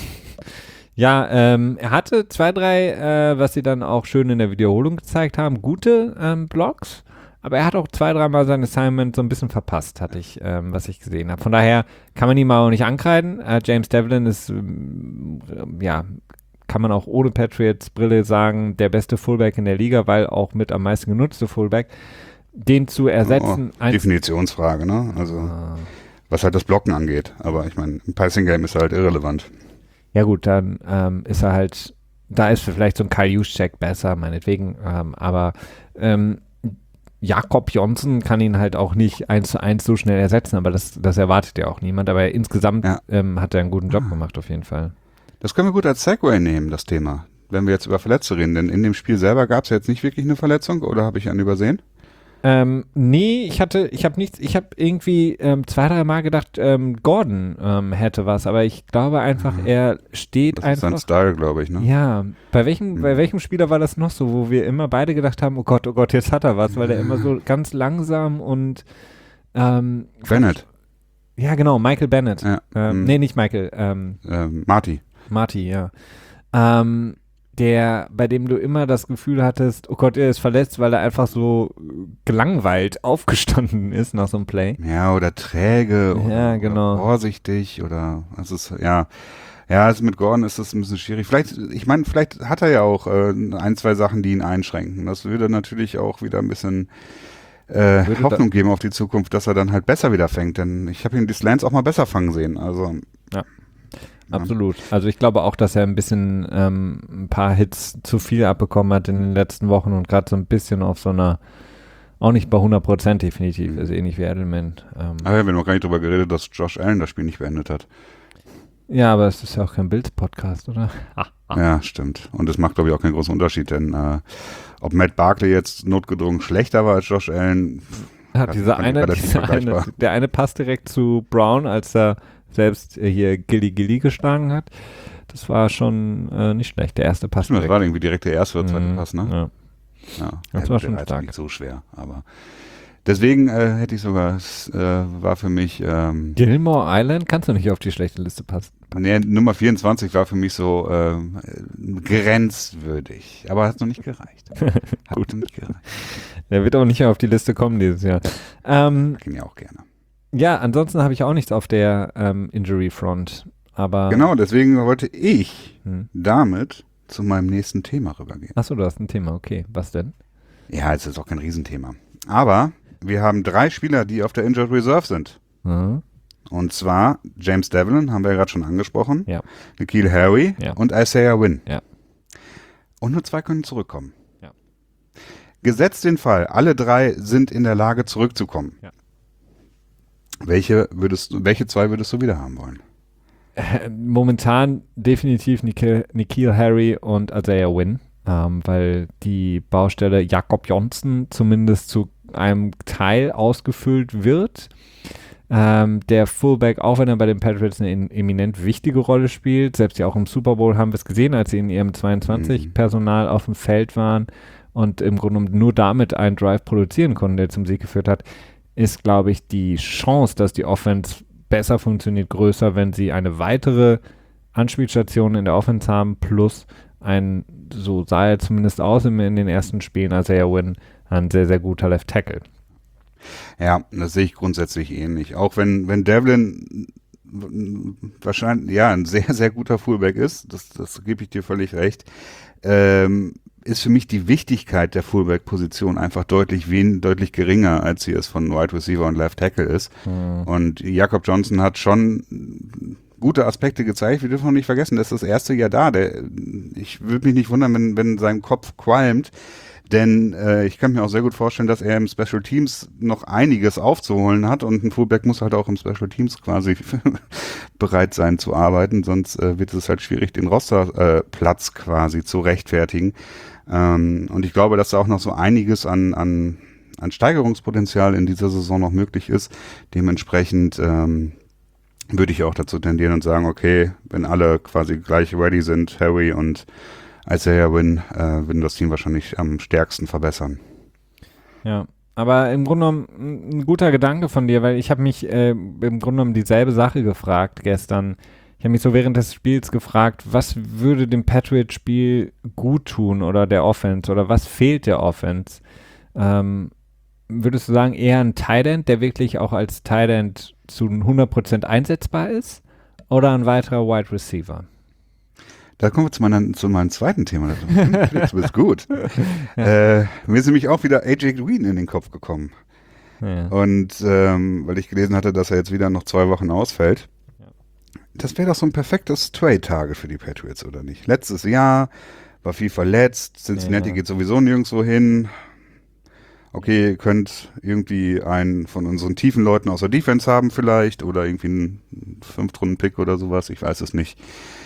Ja, ähm, er hatte zwei, drei, äh, was sie dann auch schön in der Wiederholung gezeigt haben, gute ähm, Blocks, aber er hat auch zwei, dreimal sein Assignment so ein bisschen verpasst, hatte ich, ähm, was ich gesehen habe. Von daher kann man ihn mal auch nicht ankreiden. Äh, James Devlin ist, ähm, ja, kann man auch ohne Patriots Brille sagen, der beste Fullback in der Liga, weil auch mit am meisten genutzte Fullback. Den zu ersetzen. Oh, Definitionsfrage, ne? Also, ah. was halt das Blocken angeht. Aber ich meine, im Passing-Game ist er halt irrelevant. Ja gut, dann ähm, ist er halt, da ist vielleicht so ein Kyle Juszczyk besser, meinetwegen, ähm, aber ähm, Jakob Johnson kann ihn halt auch nicht eins zu eins so schnell ersetzen, aber das, das erwartet ja auch niemand, aber insgesamt ja. ähm, hat er einen guten Job ah. gemacht auf jeden Fall. Das können wir gut als Segway nehmen, das Thema, wenn wir jetzt über Verletzte reden, denn in dem Spiel selber gab es ja jetzt nicht wirklich eine Verletzung, oder habe ich einen übersehen? Ähm, nee, ich hatte, ich habe nichts, ich habe irgendwie ähm, zwei, drei Mal gedacht, ähm, Gordon ähm, hätte was, aber ich glaube einfach, mhm. er steht das einfach. Das ist sein Style, glaube ich, ne? Ja, bei welchem, mhm. bei welchem Spieler war das noch so, wo wir immer beide gedacht haben, oh Gott, oh Gott, jetzt hat er was, weil er immer so ganz langsam und ähm, Bennett. Ja, genau, Michael Bennett. Ja. Ähm, mhm. Nee, nicht Michael. Ähm, ähm, Marty. Marty, ja. Ähm, der, bei dem du immer das Gefühl hattest, oh Gott, er ist verletzt, weil er einfach so gelangweilt aufgestanden ist nach so einem Play. Ja, oder träge ja, oder, genau. oder vorsichtig oder es ist, ja, ja, also mit Gordon ist das ein bisschen schwierig. Vielleicht, ich meine, vielleicht hat er ja auch äh, ein, zwei Sachen, die ihn einschränken. Das würde natürlich auch wieder ein bisschen äh, Hoffnung geben auf die Zukunft, dass er dann halt besser wieder fängt, denn ich habe ihn die Slants auch mal besser fangen sehen, also. Ja. Absolut. Also ich glaube auch, dass er ein bisschen ähm, ein paar Hits zu viel abbekommen hat in den letzten Wochen und gerade so ein bisschen auf so einer, auch nicht bei hundert Prozent definitiv, mhm. also ähnlich wie Edelman. Ähm. Ah ja, wir haben noch gar nicht drüber geredet, dass Josh Allen das Spiel nicht beendet hat. Ja, aber es ist ja auch kein Bills-Podcast, oder? Ah, ah. Ja, stimmt. Und es macht, glaube ich, auch keinen großen Unterschied, denn äh, ob Matt Barkley jetzt notgedrungen schlechter war als Josh Allen, ja, dieser eine, dieser eine, der eine Pass direkt zu Brown, als er selbst äh, hier Gilly Gilly geschlagen hat. Das war schon äh, nicht schlecht, der erste Pass. Das war irgendwie direkt der erste oder zweite mhm. Pass, ne? Ja. Ja, das ja, war der schon war stark. Nicht so schwer, aber deswegen äh, hätte ich sogar, es äh, war für mich ähm, Gilmore Island kannst du nicht auf die schlechte Liste passen. Nee, Nummer vierundzwanzig war für mich so äh, grenzwürdig, aber hat noch nicht gereicht. Hat Gut. noch nicht gereicht. Der wird auch nicht mehr auf die Liste kommen dieses Jahr. Ähm, ich ihn ja auch gerne. Ja, ansonsten habe ich auch nichts auf der ähm, Injury Front, aber genau, deswegen wollte ich hm. damit zu meinem nächsten Thema rübergehen. Achso, du hast ein Thema, okay. Was denn? Ja, es ist auch kein Riesenthema. Aber wir haben drei Spieler, die auf der Injured Reserve sind. Mhm. Und zwar James Devlin, haben wir ja gerade schon angesprochen, ja. N'Keal Harry ja. und Isaiah Wynn. Ja. Und nur zwei können zurückkommen. Ja. Gesetzt den Fall, alle drei sind in der Lage zurückzukommen. Ja. Welche würdest du, welche zwei würdest du wieder haben wollen? Äh, momentan definitiv N'Keal Harry und Isaiah Wynn, ähm, weil die Baustelle Jakob Johnson zumindest zu einem Teil ausgefüllt wird. Ähm, der Fullback, auch wenn er bei den Patriots eine in, eminent wichtige Rolle spielt, selbst ja auch im Super Bowl haben wir es gesehen, als sie in ihrem zweiundzwanzig-Personal mhm. auf dem Feld waren und im Grunde nur damit einen Drive produzieren konnten, der zum Sieg geführt hat, ist, glaube ich, die Chance, dass die Offense besser funktioniert, größer, wenn sie eine weitere Anspielstation in der Offense haben, plus ein, so sah er zumindest aus in, in den ersten Spielen, als er ja Win, ein sehr, sehr guter Left Tackle. Ja, das sehe ich grundsätzlich ähnlich. Auch wenn, wenn Devlin wahrscheinlich, ja, ein sehr, sehr guter Fullback ist, das, das gebe ich dir völlig recht, ähm, ist für mich die Wichtigkeit der Fullback-Position einfach deutlich wen, deutlich geringer, als sie es von Wide Receiver und Left Tackle ist. Mhm. Und Jakob Johnson hat schon gute Aspekte gezeigt. Wir dürfen noch nicht vergessen, das ist das erste Jahr da. Der, ich würde mich nicht wundern, wenn, wenn sein Kopf qualmt, denn äh, ich kann mir auch sehr gut vorstellen, dass er im Special Teams noch einiges aufzuholen hat und ein Fullback muss halt auch im Special Teams quasi bereit sein zu arbeiten, sonst äh, wird es halt schwierig, den Rosterplatz äh, quasi zu rechtfertigen. Ähm, und ich glaube, dass da auch noch so einiges an, an, an Steigerungspotenzial in dieser Saison noch möglich ist. Dementsprechend ähm, würde ich auch dazu tendieren und sagen, okay, wenn alle quasi gleich ready sind, Harry und Isaiah Wynn, äh, würden das Team wahrscheinlich am stärksten verbessern. Ja, Aber im Grunde genommen ein guter Gedanke von dir, weil ich habe mich äh, im Grunde genommen dieselbe Sache gefragt gestern. Ich habe mich so während des Spiels gefragt, was würde dem Patriots-Spiel gut tun oder der Offense oder was fehlt der Offense? Ähm, würdest du sagen, eher ein Tight End, der wirklich auch als Tight End zu hundert Prozent einsetzbar ist oder ein weiterer Wide Receiver? Da kommen wir zu, meiner, zu meinem zweiten Thema. Du bist gut. Ja. Äh, mir ist nämlich auch wieder A J Green in den Kopf gekommen. Ja. Und ähm, weil ich gelesen hatte, dass er jetzt wieder noch zwei Wochen ausfällt. Ja. Das wäre doch so ein perfektes Trade-Target für die Patriots, oder nicht? Letztes Jahr war viel verletzt. Cincinnati ja. geht sowieso nirgendwo hin. Okay, ihr könnt irgendwie einen von unseren tiefen Leuten aus der Defense haben vielleicht oder irgendwie einen Fünftrunden-Pick oder sowas. Ich weiß es nicht.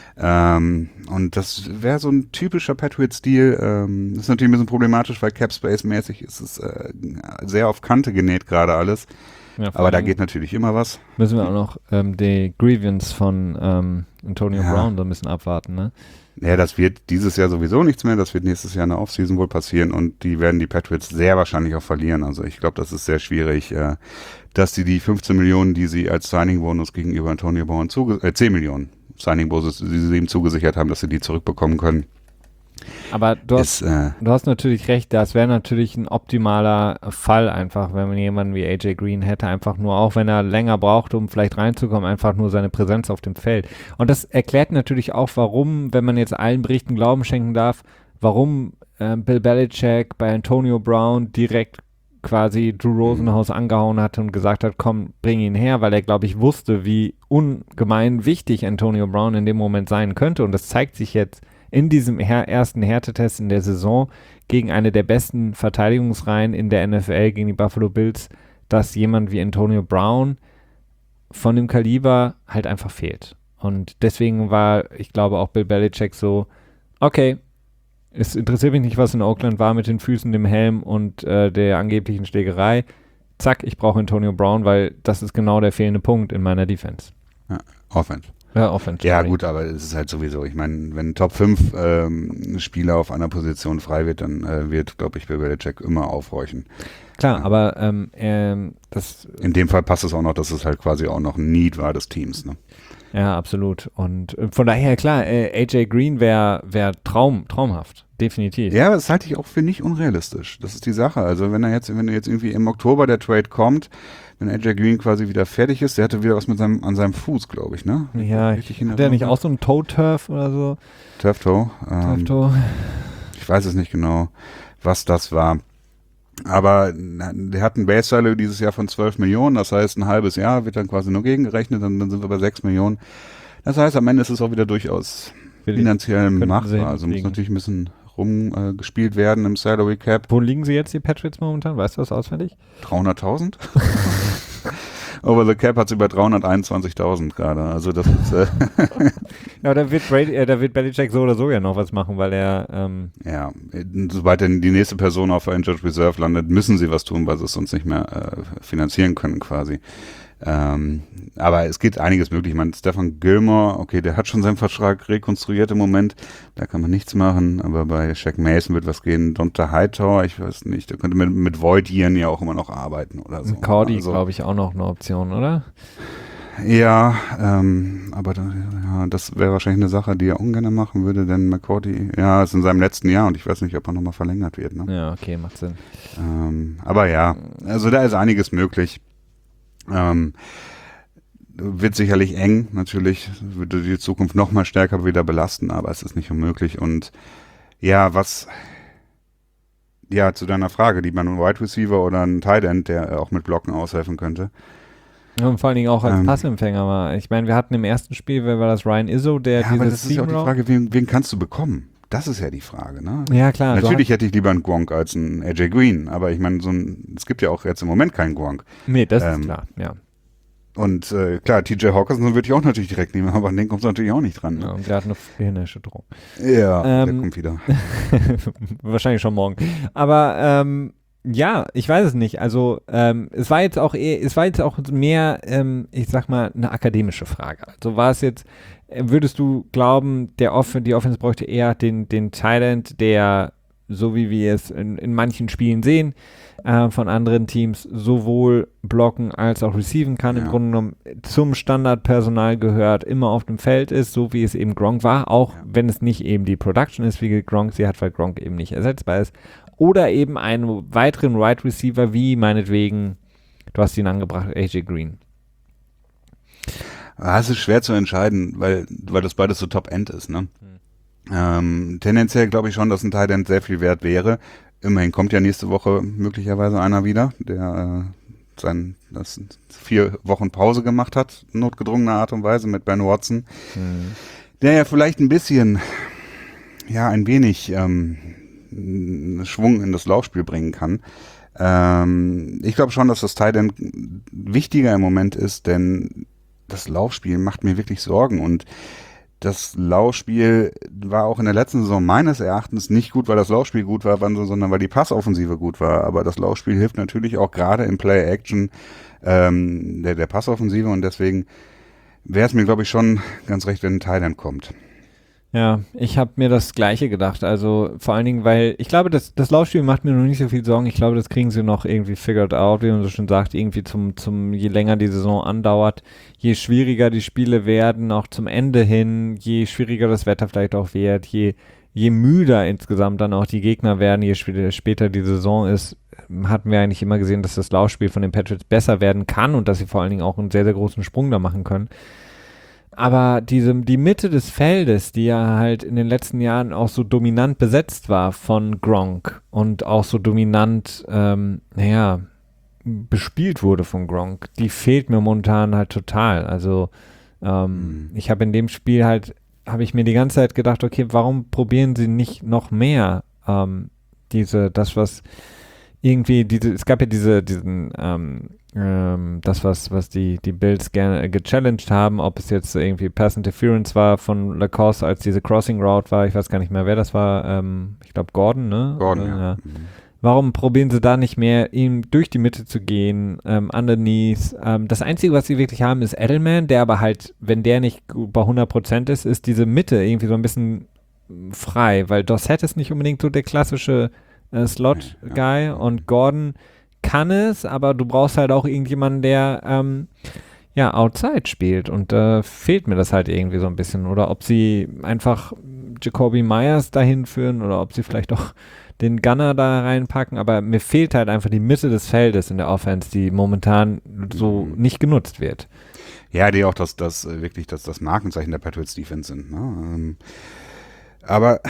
Ähm, und das wäre so ein typischer Patriots-Stil. Ähm, das ist natürlich ein bisschen problematisch, weil Cap-Space-mäßig ist es äh, sehr auf Kante genäht gerade alles. Ja, aber da geht natürlich immer was. Müssen wir auch noch ähm, die Grievance von ähm, Antonio ja. Brown so ein bisschen abwarten, ne? Ja, das wird dieses Jahr sowieso nichts mehr. Das wird nächstes Jahr in der Offseason wohl passieren und die werden die Patriots sehr wahrscheinlich auch verlieren. Also ich glaube, das ist sehr schwierig, äh, dass die die fünfzehn Millionen, die sie als Signing-Bonus gegenüber Antonio Brown zuge- äh, zehn Millionen Signing-Bonus, die sie ihm zugesichert haben, dass sie die zurückbekommen können. Aber du hast, ist, äh, du hast natürlich recht, das wäre natürlich ein optimaler Fall einfach, wenn man jemanden wie A J Green hätte, einfach nur, auch wenn er länger braucht, um vielleicht reinzukommen, einfach nur seine Präsenz auf dem Feld. Und das erklärt natürlich auch, warum, wenn man jetzt allen Berichten Glauben schenken darf, warum äh, Bill Belichick bei Antonio Brown direkt quasi Drew Rosenhaus angehauen hat und gesagt hat, komm, bring ihn her, weil er, glaube ich, wusste, wie ungemein wichtig Antonio Brown in dem Moment sein könnte. Und das zeigt sich jetzt in diesem her- ersten Härtetest in der Saison gegen eine der besten Verteidigungsreihen in der N F L, gegen die Buffalo Bills, dass jemand wie Antonio Brown von dem Kaliber halt einfach fehlt. Und deswegen war, ich glaube, auch Bill Belichick so, okay, es interessiert mich nicht, was in Oakland war mit den Füßen, dem Helm und äh, der angeblichen Schlägerei. Zack, ich brauche Antonio Brown, weil das ist genau der fehlende Punkt in meiner Defense. Ja, Offense. Ja, Offense. Ja, gut, aber es ist halt sowieso, ich meine, wenn Top fünf ähm, Spieler auf einer Position frei wird, dann äh, wird, glaube ich, Bill Belichick immer aufhorchen. Klar, ja. aber ähm, ähm, das... In dem Fall passt es auch noch, dass es halt quasi auch noch ein Need war des Teams, ne? Ja, absolut. Und äh, von daher, klar, äh, A J Green wäre wär Traum, traumhaft. Definitiv. Ja, das halte ich auch für nicht unrealistisch. Das ist die Sache. Also wenn er jetzt, wenn jetzt irgendwie im Oktober der Trade kommt, wenn A J Green quasi wieder fertig ist, der hatte wieder was mit seinem, an seinem Fuß, glaube ich, ne? Ja, ich, hat der nicht auch so ein Toe-Turf oder so? Turf-Toe. Ähm, Turf-Toe. Ich weiß es nicht genau, was das war. Aber der hat ein Base-Salary dieses Jahr von zwölf Millionen, das heißt ein halbes Jahr wird dann quasi nur gegengerechnet, dann, dann sind wir bei sechs Millionen. Das heißt, am Ende ist es auch wieder durchaus finanziell machbar. Also muss natürlich ein bisschen rumgespielt äh, werden im Salary Cap. Wo liegen sie jetzt, die Patriots momentan? Weißt du das auswendig? dreihunderttausend? Over the Cap hat sie bei dreihunderteinundzwanzigtausend gerade. Also das ist äh ja, da wird, Brady, äh, da wird Belichick so oder so ja noch was machen, weil er ähm ja, sobald denn die nächste Person auf Injured Reserve landet, müssen sie was tun, weil sie es sonst nicht mehr äh, finanzieren können quasi. Ähm, aber es geht einiges möglich. Ich meine, Stefan Gilmore, okay, der hat schon seinen Vertrag rekonstruiert im Moment, da kann man nichts machen, aber bei Shaq Mason wird was gehen. Donta Hightower, ich weiß nicht, der könnte mit, mit Void Ian ja auch immer noch arbeiten oder so. Cordy, also, glaube ich, auch noch eine Option, oder? Ja, ähm, aber da, ja, das wäre wahrscheinlich eine Sache, die er ungern machen würde, denn McCourty, ja, ist in seinem letzten Jahr und ich weiß nicht, ob er nochmal verlängert wird. Ne? Ja, okay, macht Sinn. Ähm, aber ja, also da ist einiges möglich. Ähm, wird sicherlich eng, natürlich, würde die Zukunft noch mal stärker wieder belasten, aber es ist nicht unmöglich. Und ja, was, ja, zu deiner Frage, lieber ein Wide Receiver oder ein Tight End, der auch mit Blocken aushelfen könnte. Ja, und vor allen Dingen auch als ähm, Passempfänger war. Ich meine, wir hatten im ersten Spiel, wer war das, Ryan Izzo, der ja, dieses aber das ist ja auch die Frage, wen, wen kannst du bekommen? Das ist ja die Frage, ne? Ja, klar. Natürlich hätte ich lieber einen Gronk als einen A J Green, aber ich meine, so ein, es gibt ja auch jetzt im Moment keinen Gronk. Nee, das ähm, ist klar, ja. Und äh, klar, T J Hawkinson würde ich auch natürlich direkt nehmen, aber an den kommst du natürlich auch nicht dran. Ne? Ja, und der hat eine Gehirnerschütterung. Ja, ähm, der kommt wieder. Wahrscheinlich schon morgen. Aber ähm, ja, ich weiß es nicht. Also ähm, es war jetzt auch eher, es war jetzt auch mehr, ähm, ich sag mal, eine akademische Frage. Also war es jetzt, würdest du glauben, der Off- die Offense bräuchte eher den, den Tight End, der so wie wir es in, in manchen Spielen sehen, äh, von anderen Teams sowohl blocken als auch receiven kann, ja. im Grunde genommen zum Standardpersonal gehört, immer auf dem Feld ist, so wie es eben Gronk war, auch ja. wenn es nicht eben die Production ist, wie Gronk sie hat, weil Gronk eben nicht ersetzbar ist. Oder eben einen weiteren Wide Receiver, wie meinetwegen, du hast ihn angebracht, A J Green. Das ist schwer zu entscheiden, weil, weil das beides so Top-End ist, ne? Hm. Ähm, tendenziell glaube ich schon, dass ein Tight End sehr viel wert wäre. Immerhin kommt ja nächste Woche möglicherweise einer wieder, der äh, sein, das vier Wochen Pause gemacht hat, notgedrungener Art und Weise mit Ben Watson, hm. der ja vielleicht ein bisschen, ja, ein wenig ähm, Schwung in das Laufspiel bringen kann. Ähm, ich glaube schon, dass das Tight End wichtiger im Moment ist, denn das Laufspiel macht mir wirklich Sorgen und das Laufspiel war auch in der letzten Saison meines Erachtens nicht gut, weil das Laufspiel gut war, sondern weil die Passoffensive gut war. Aber das Laufspiel hilft natürlich auch gerade im Play-Action ähm, der, der Passoffensive und deswegen wäre es mir, glaube ich, schon ganz recht, wenn ein Tight End kommt. Ja, ich habe mir das Gleiche gedacht. Also vor allen Dingen, weil ich glaube, das, das Laufspiel macht mir noch nicht so viel Sorgen. Ich glaube, das kriegen sie noch irgendwie figured out, wie man so schön sagt, irgendwie zum, zum je länger die Saison andauert, je schwieriger die Spiele werden, auch zum Ende hin, je schwieriger das Wetter vielleicht auch wird, je, je müder insgesamt dann auch die Gegner werden, je sp- später die Saison ist, hatten wir eigentlich immer gesehen, dass das Laufspiel von den Patriots besser werden kann und dass sie vor allen Dingen auch einen sehr, sehr großen Sprung da machen können. Aber diese, die Mitte des Feldes, die ja halt in den letzten Jahren auch so dominant besetzt war von Gronk und auch so dominant, ähm, naja, bespielt wurde von Gronk, die fehlt mir momentan halt total. Also ähm, mhm. ich habe in dem Spiel halt, habe ich mir die ganze Zeit gedacht, okay, warum probieren sie nicht noch mehr ähm, diese, das was irgendwie, diese, es gab ja diese, diesen, ähm, ähm, das, was, was die, die Bills gerne äh, gechallenged haben, ob es jetzt irgendwie Pass Interference war von Lacoste, als diese Crossing Route war, ich weiß gar nicht mehr, wer das war, ähm, ich glaube Gordon, ne? Gordon, Oder, ja. ja. Mhm. Warum probieren sie da nicht mehr, ihm durch die Mitte zu gehen, ähm, underneath? Ähm, das Einzige, was sie wirklich haben, ist Edelman, der aber halt, wenn der nicht bei hundert Prozent ist, ist diese Mitte irgendwie so ein bisschen frei, weil Dossett ist nicht unbedingt so der klassische äh, Slot-Guy ja. und Gordon kann es, aber du brauchst halt auch irgendjemanden, der ähm, ja, outside spielt und da äh, fehlt mir das halt irgendwie so ein bisschen. Oder ob sie einfach Jacoby Myers dahin führen oder ob sie vielleicht auch den Gunner da reinpacken, aber mir fehlt halt einfach die Mitte des Feldes in der Offense, die momentan so mhm. nicht genutzt wird. Ja, die auch das, das wirklich das, das Markenzeichen der Patriots Defense sind. Ne? Ähm, aber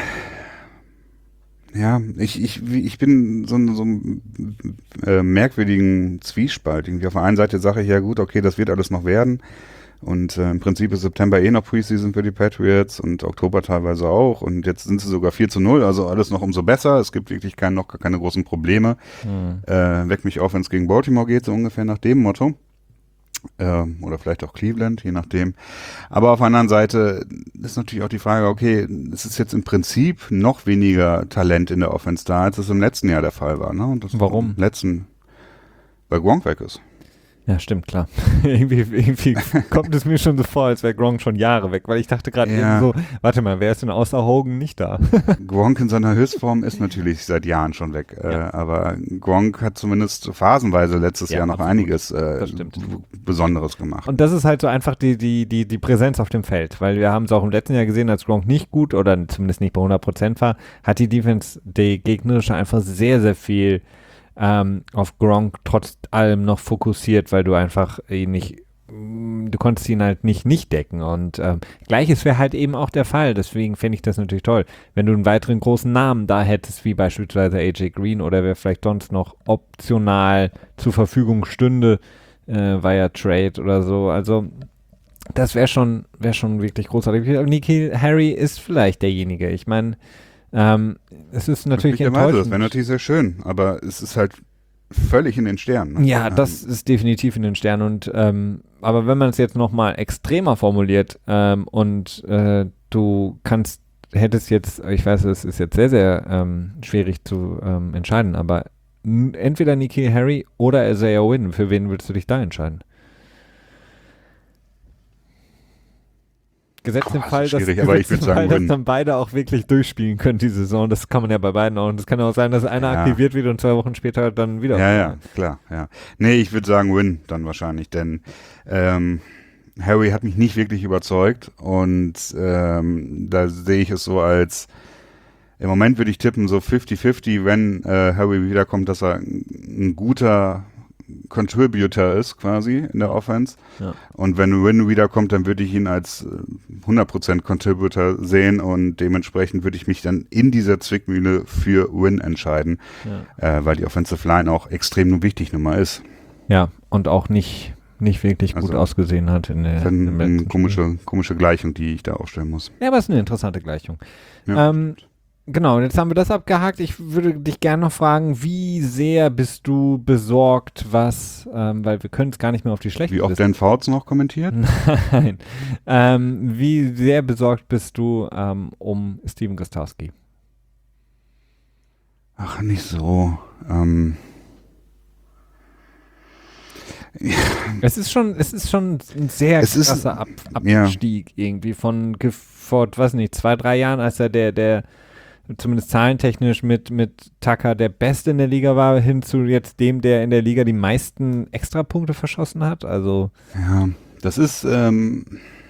ja, ich, ich, ich bin so ein so äh, merkwürdigen Zwiespalt. Irgendwie auf der einen Seite sage ich, ja gut, okay, das wird alles noch werden. Und äh, im Prinzip ist September eh noch Preseason für die Patriots und Oktober teilweise auch. Und jetzt sind sie sogar vier zu null, also alles noch umso besser. Es gibt wirklich kein, noch gar keine großen Probleme. Hm. Äh, weck mich auf, wenn es gegen Baltimore geht, so ungefähr nach dem Motto. Äh, oder vielleicht auch Cleveland, je nachdem. Aber auf der anderen Seite ist natürlich auch die Frage, okay, es ist jetzt im Prinzip noch weniger Talent in der Offense da, als es im letzten Jahr der Fall war. Ne? Und das Warum? Im letzten, weil Gronk weg ist. Ja, stimmt, klar. irgendwie, irgendwie kommt es mir schon so vor, als wäre Gronk schon Jahre weg, weil ich dachte gerade ja. eben so, warte mal, wer ist denn außer Hogan nicht da? Gronk in seiner Höchstform ist natürlich seit Jahren schon weg, ja. äh, aber Gronk hat zumindest phasenweise letztes ja, Jahr noch absolut. einiges äh, Besonderes gemacht. Und das ist halt so einfach die, die, die, die Präsenz auf dem Feld, weil wir haben es auch im letzten Jahr gesehen, als Gronk nicht gut oder zumindest nicht bei hundert Prozent war, hat die Defense, die gegnerische, einfach sehr, sehr viel Ähm, auf Gronk trotz allem noch fokussiert, weil du einfach ihn nicht, du konntest ihn halt nicht nicht decken und ähm, gleiches wäre halt eben auch der Fall, deswegen fände ich das natürlich toll, wenn du einen weiteren großen Namen da hättest, wie beispielsweise A J Green oder wer vielleicht sonst noch optional zur Verfügung stünde, äh, via Trade oder so, also das wäre schon, wäre schon wirklich großartig. N'Keal Harry ist vielleicht derjenige, ich meine, Ähm, es ist natürlich enttäuschend. Das wäre natürlich sehr schön, aber es ist halt völlig in den Sternen. Ne? Ja, das ist definitiv in den Sternen. Und ähm, aber wenn man es jetzt nochmal extremer formuliert ähm, und äh, du kannst, hättest jetzt, ich weiß, es ist jetzt sehr, sehr ähm, schwierig zu ähm, entscheiden, aber n- entweder N'Keal Harry oder Isaiah Wynn, für wen würdest du dich da entscheiden? Gesetzt im Fall, dass, aber ich würde sagen, Fall, dass dann beide auch wirklich durchspielen können die Saison. Das kann man ja bei beiden auch. Und es kann auch sein, dass einer ja. aktiviert wird und zwei Wochen später dann wieder. Ja, ja, klar, ja. Nee, ich würde sagen Win dann wahrscheinlich, denn ähm, Harry hat mich nicht wirklich überzeugt und ähm, da sehe ich es so als, im Moment würde ich tippen so fifty fifty, wenn äh, Harry wiederkommt, dass er ein, ein guter Contributor ist quasi in der Offense. Ja. Und wenn Win wiederkommt, dann würde ich ihn als hundert Prozent Contributor sehen und dementsprechend würde ich mich dann in dieser Zwickmühle für Win entscheiden, ja. äh, weil die Offensive Line auch extrem wichtig nun mal ist. Ja, und auch nicht, nicht wirklich gut also, ausgesehen hat in der in eine komische, komische Gleichung, die ich da aufstellen muss. Ja, aber es ist eine interessante Gleichung. Ja. Ähm, Genau, jetzt haben wir das abgehakt. Ich würde dich gerne noch fragen, wie sehr bist du besorgt, was, ähm, weil wir können es gar nicht mehr auf die schlechten Wie oft Dan Fouts noch kommentiert? Nein. Ähm, wie sehr besorgt bist du ähm, um Steven Gostkowski? Ach, nicht so. Ähm Es ist schon, es ist schon ein sehr es krasser ist, Ab Abstieg ja. irgendwie von vor, weiß nicht, zwei, drei Jahren, als er der, der zumindest zahlentechnisch mit, mit Tucker der Beste in der Liga war, hin zu jetzt dem, der in der Liga die meisten Extrapunkte verschossen hat. Also ja, das ist ähm,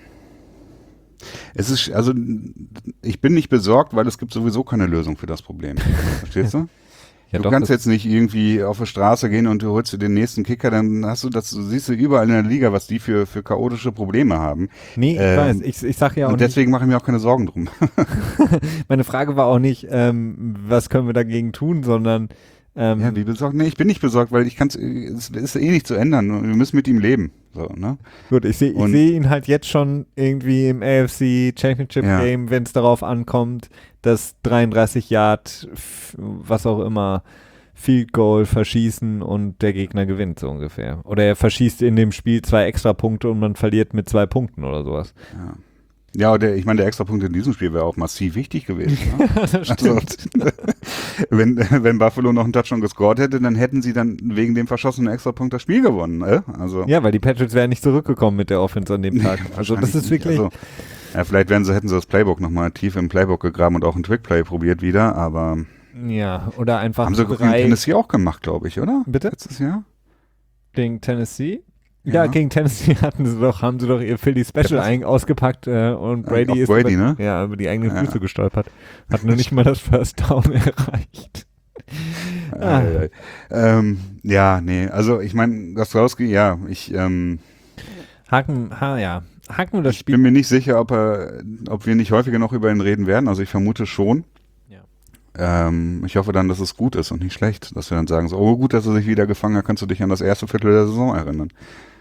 es ist, also ich bin nicht besorgt, weil es gibt sowieso keine Lösung für das Problem. Verstehst du? Ja, du doch, kannst jetzt nicht irgendwie auf die Straße gehen und du holst dir den nächsten Kicker, dann hast du das, du siehst du überall in der Liga, was die für, für chaotische Probleme haben. Nee, ich ähm, weiß, ich, ich sag ja auch und deswegen mache ich mir auch keine Sorgen drum. Meine Frage war auch nicht, ähm, was können wir dagegen tun, sondern ähm, ja, wie besorgt? Nee, ich bin nicht besorgt, weil ich kann es ist eh nicht zu ändern. Wir müssen mit ihm leben. So, ne? Gut, ich sehe seh ihn halt jetzt schon irgendwie im A F C Championship ja. Game, wenn es darauf ankommt, das dreiunddreißig Yard, was auch immer, Field Goal verschießen und der Gegner gewinnt so ungefähr. Oder er verschießt in dem Spiel zwei Extrapunkte und man verliert mit zwei Punkten oder sowas. Ja. Ja, der, ich meine, der Extrapunkt in diesem Spiel wäre auch massiv wichtig gewesen. Ne? Ja, das stimmt. Also, wenn, wenn Buffalo noch einen Touchdown gescored hätte, dann hätten sie dann wegen dem verschossenen Extrapunkt das Spiel gewonnen. Äh? Also, ja, weil die Patriots wären nicht zurückgekommen mit der Offense an dem Tag. Also das ist wirklich... Also, ja, vielleicht wären sie, hätten sie das Playbook nochmal tief im Playbook gegraben und auch ein Trickplay probiert wieder, aber... Ja, oder einfach haben sie drei... gegen Tennessee auch gemacht, glaube ich, oder? Bitte? Letztes Jahr? Gegen Tennessee? Ja, ja, gegen Tennessee hatten sie doch, haben sie doch ihr Philly Special ja, ein, ausgepackt äh, und Brady äh, ist Brady, über, ne? ja, über die eigenen ja. Füße gestolpert. Hat nur nicht mal das First Down erreicht. ah. äh, ähm, ja, nee, also ich meine, Gostkowski, ja, ich ähm, Haken, ha, ja, haken wir das Spiel. Ich bin mir nicht sicher, ob, er, ob wir nicht häufiger noch über ihn reden werden, also ich vermute schon. Ja. Ähm, ich hoffe dann, dass es gut ist und nicht schlecht, dass wir dann sagen, so, oh gut, dass er sich wieder gefangen hat, kannst du dich an das erste Viertel der Saison erinnern.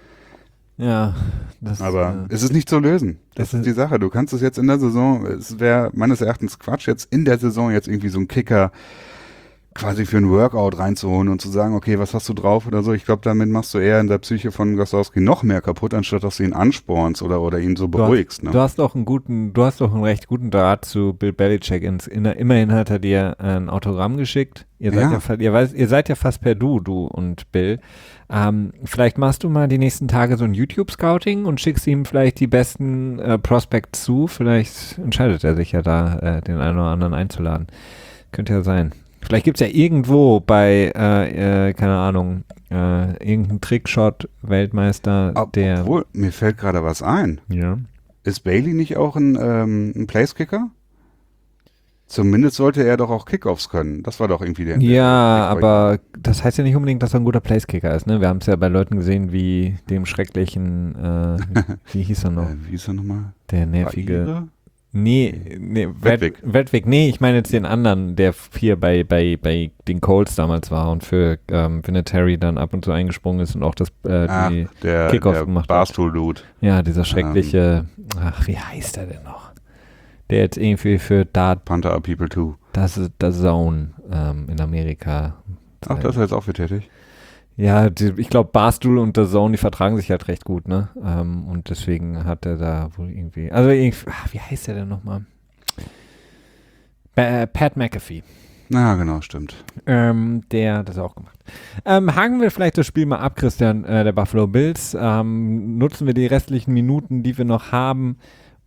Ja, das, aber äh, es ist nicht zu lösen. Das, das ist die Sache. Du kannst es jetzt in der Saison, es wäre meines Erachtens Quatsch, jetzt in der Saison jetzt irgendwie so einen Kicker quasi für ein Workout reinzuholen und zu sagen, okay, was hast du drauf oder so. Ich glaube, damit machst du eher in der Psyche von Gostkowski noch mehr kaputt, anstatt dass du ihn anspornst oder, oder ihn so beruhigst. Du hast, ne? du hast doch einen guten, du hast doch einen recht guten Draht zu Bill Belichick. Ins, in, immerhin hat er dir ein Autogramm geschickt. Ihr seid ja, ja, ihr, weiß, ihr seid ja fast per Du, du und Bill. Ähm, vielleicht machst du mal die nächsten Tage so ein YouTube-Scouting und schickst ihm vielleicht die besten äh, Prospects zu. Vielleicht entscheidet er sich ja da, äh, den einen oder anderen einzuladen. Könnte ja sein. Vielleicht gibt es ja irgendwo bei, äh, äh, keine Ahnung, äh, irgendein Trickshot-Weltmeister, Ob, der... Obwohl, mir fällt gerade was ein. Ja. Ist Bailey nicht auch ein, ähm, ein Place-Kicker? Zumindest sollte er doch auch Kickoffs können. Das war doch irgendwie der... Ja, der aber das heißt ja nicht unbedingt, dass er ein guter Place-Kicker ist. Ne? Wir haben es ja bei Leuten gesehen wie dem schrecklichen, äh, wie hieß er noch? Äh, wie hieß er nochmal? Der nervige... Nee, nee, Wedwick. Wedwick. Nee, ich meine jetzt den anderen, der hier bei, bei, bei den Colts damals war und für ähm, Vinatieri dann ab und zu eingesprungen ist und auch das äh, ach, die der, Kickoffs der gemacht Barstool-Dude. Ja, dieser schreckliche, ähm, ach, wie heißt er denn noch? Der jetzt irgendwie für Dart Panther are People too. Das ist der Zone ähm, in Amerika. Ach, das ist jetzt auch für tätig? Ja, die, ich glaube, Barstool und The Zone, die vertragen sich halt recht gut, ne? Ähm, und deswegen hat er da wohl irgendwie, also irgendwie, ach, wie heißt der denn nochmal? Ba- Pat McAfee. Na, genau, stimmt. Ähm, der hat das auch gemacht. Ähm, haken wir vielleicht das Spiel mal ab, Christian, äh, der Buffalo Bills. Ähm, nutzen wir die restlichen Minuten, die wir noch haben,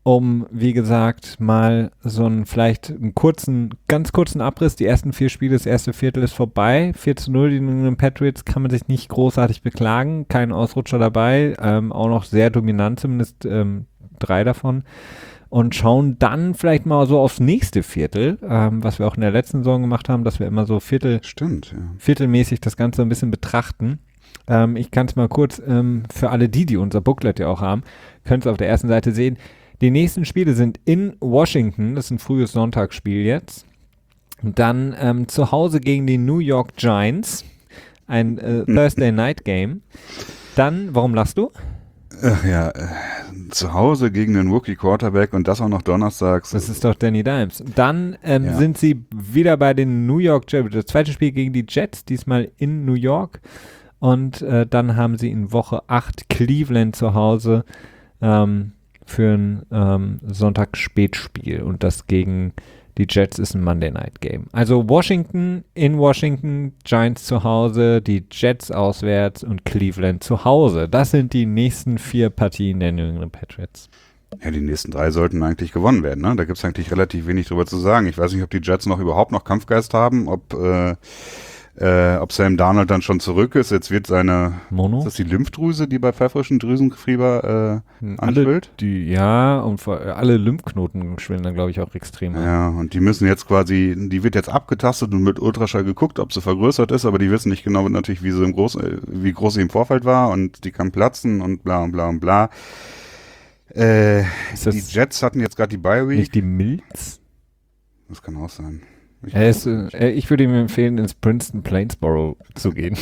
um, wie gesagt, mal so einen vielleicht einen kurzen, ganz kurzen Abriss. Die ersten vier Spiele, das erste Viertel ist vorbei. vier zu null, die New England Patriots, kann man sich nicht großartig beklagen. Kein Ausrutscher dabei, ähm, auch noch sehr dominant, zumindest ähm, drei davon. Und schauen dann vielleicht mal so aufs nächste Viertel, ähm, was wir auch in der letzten Saison gemacht haben, dass wir immer so Viertel, Stimmt, ja. viertelmäßig das Ganze ein bisschen betrachten. Ähm, ich kann es mal kurz ähm, für alle die, die unser Booklet ja auch haben, könnt ihr auf der ersten Seite sehen. Die nächsten Spiele sind in Washington, das ist ein frühes Sonntagsspiel jetzt. Und dann ähm, zu Hause gegen die New York Giants, ein äh, Thursday Night Game. Dann, warum lachst du? Ach ja, äh, zu Hause gegen den Rookie Quarterback und das auch noch donnerstags. Das ist doch Danny Dimes. Dann ähm, Ja. sind sie wieder bei den New York Jets. Das zweite Spiel gegen die Jets, diesmal in New York. Und äh, dann haben sie in Woche acht Cleveland zu Hause ähm, für ein ähm, Sonntagsspätspiel. Und das gegen die Jets ist ein Monday Night Game. Also Washington in Washington, Giants zu Hause, die Jets auswärts und Cleveland zu Hause. Das sind die nächsten vier Partien der New England Patriots. Ja, die nächsten drei sollten eigentlich gewonnen werden, ne? Da gibt's eigentlich relativ wenig drüber zu sagen. Ich weiß nicht, ob die Jets noch überhaupt noch Kampfgeist haben, ob äh, äh, ob Sam Darnold dann schon zurück ist. Jetzt wird seine, Mono? ist das die Lymphdrüse, die bei pfeifrischen Drüsenfieber äh, alle, anschwillt? die, ja, und vor, alle Lymphknoten schwillen dann, glaube ich, auch extrem. Ja, und die müssen jetzt quasi, die wird jetzt abgetastet und mit Ultraschall geguckt, ob sie vergrößert ist, aber die wissen nicht genau natürlich, wie sie im Groß, äh, wie groß sie im Vorfeld war und die kann platzen und bla und bla und bla. Äh, Ist das die Jets hatten jetzt gerade die Bye Week. nicht die Milz? Das kann auch sein. Ich, Er ist, äh, ich würde ihm empfehlen, ins Princeton Plainsboro zu gehen.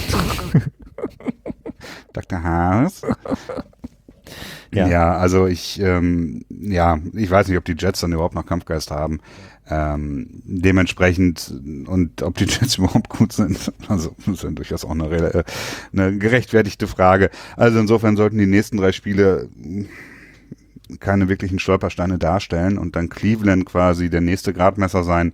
Doktor Haas. Ja. Ja, also ich, ähm, ja, ich weiß nicht, ob die Jets dann überhaupt noch Kampfgeist haben. Ähm, dementsprechend und ob die Jets überhaupt gut sind, also das ist ja durchaus auch eine, äh, eine gerechtfertigte Frage. Also insofern sollten die nächsten drei Spiele keine wirklichen Stolpersteine darstellen und dann Cleveland quasi der nächste Gradmesser sein.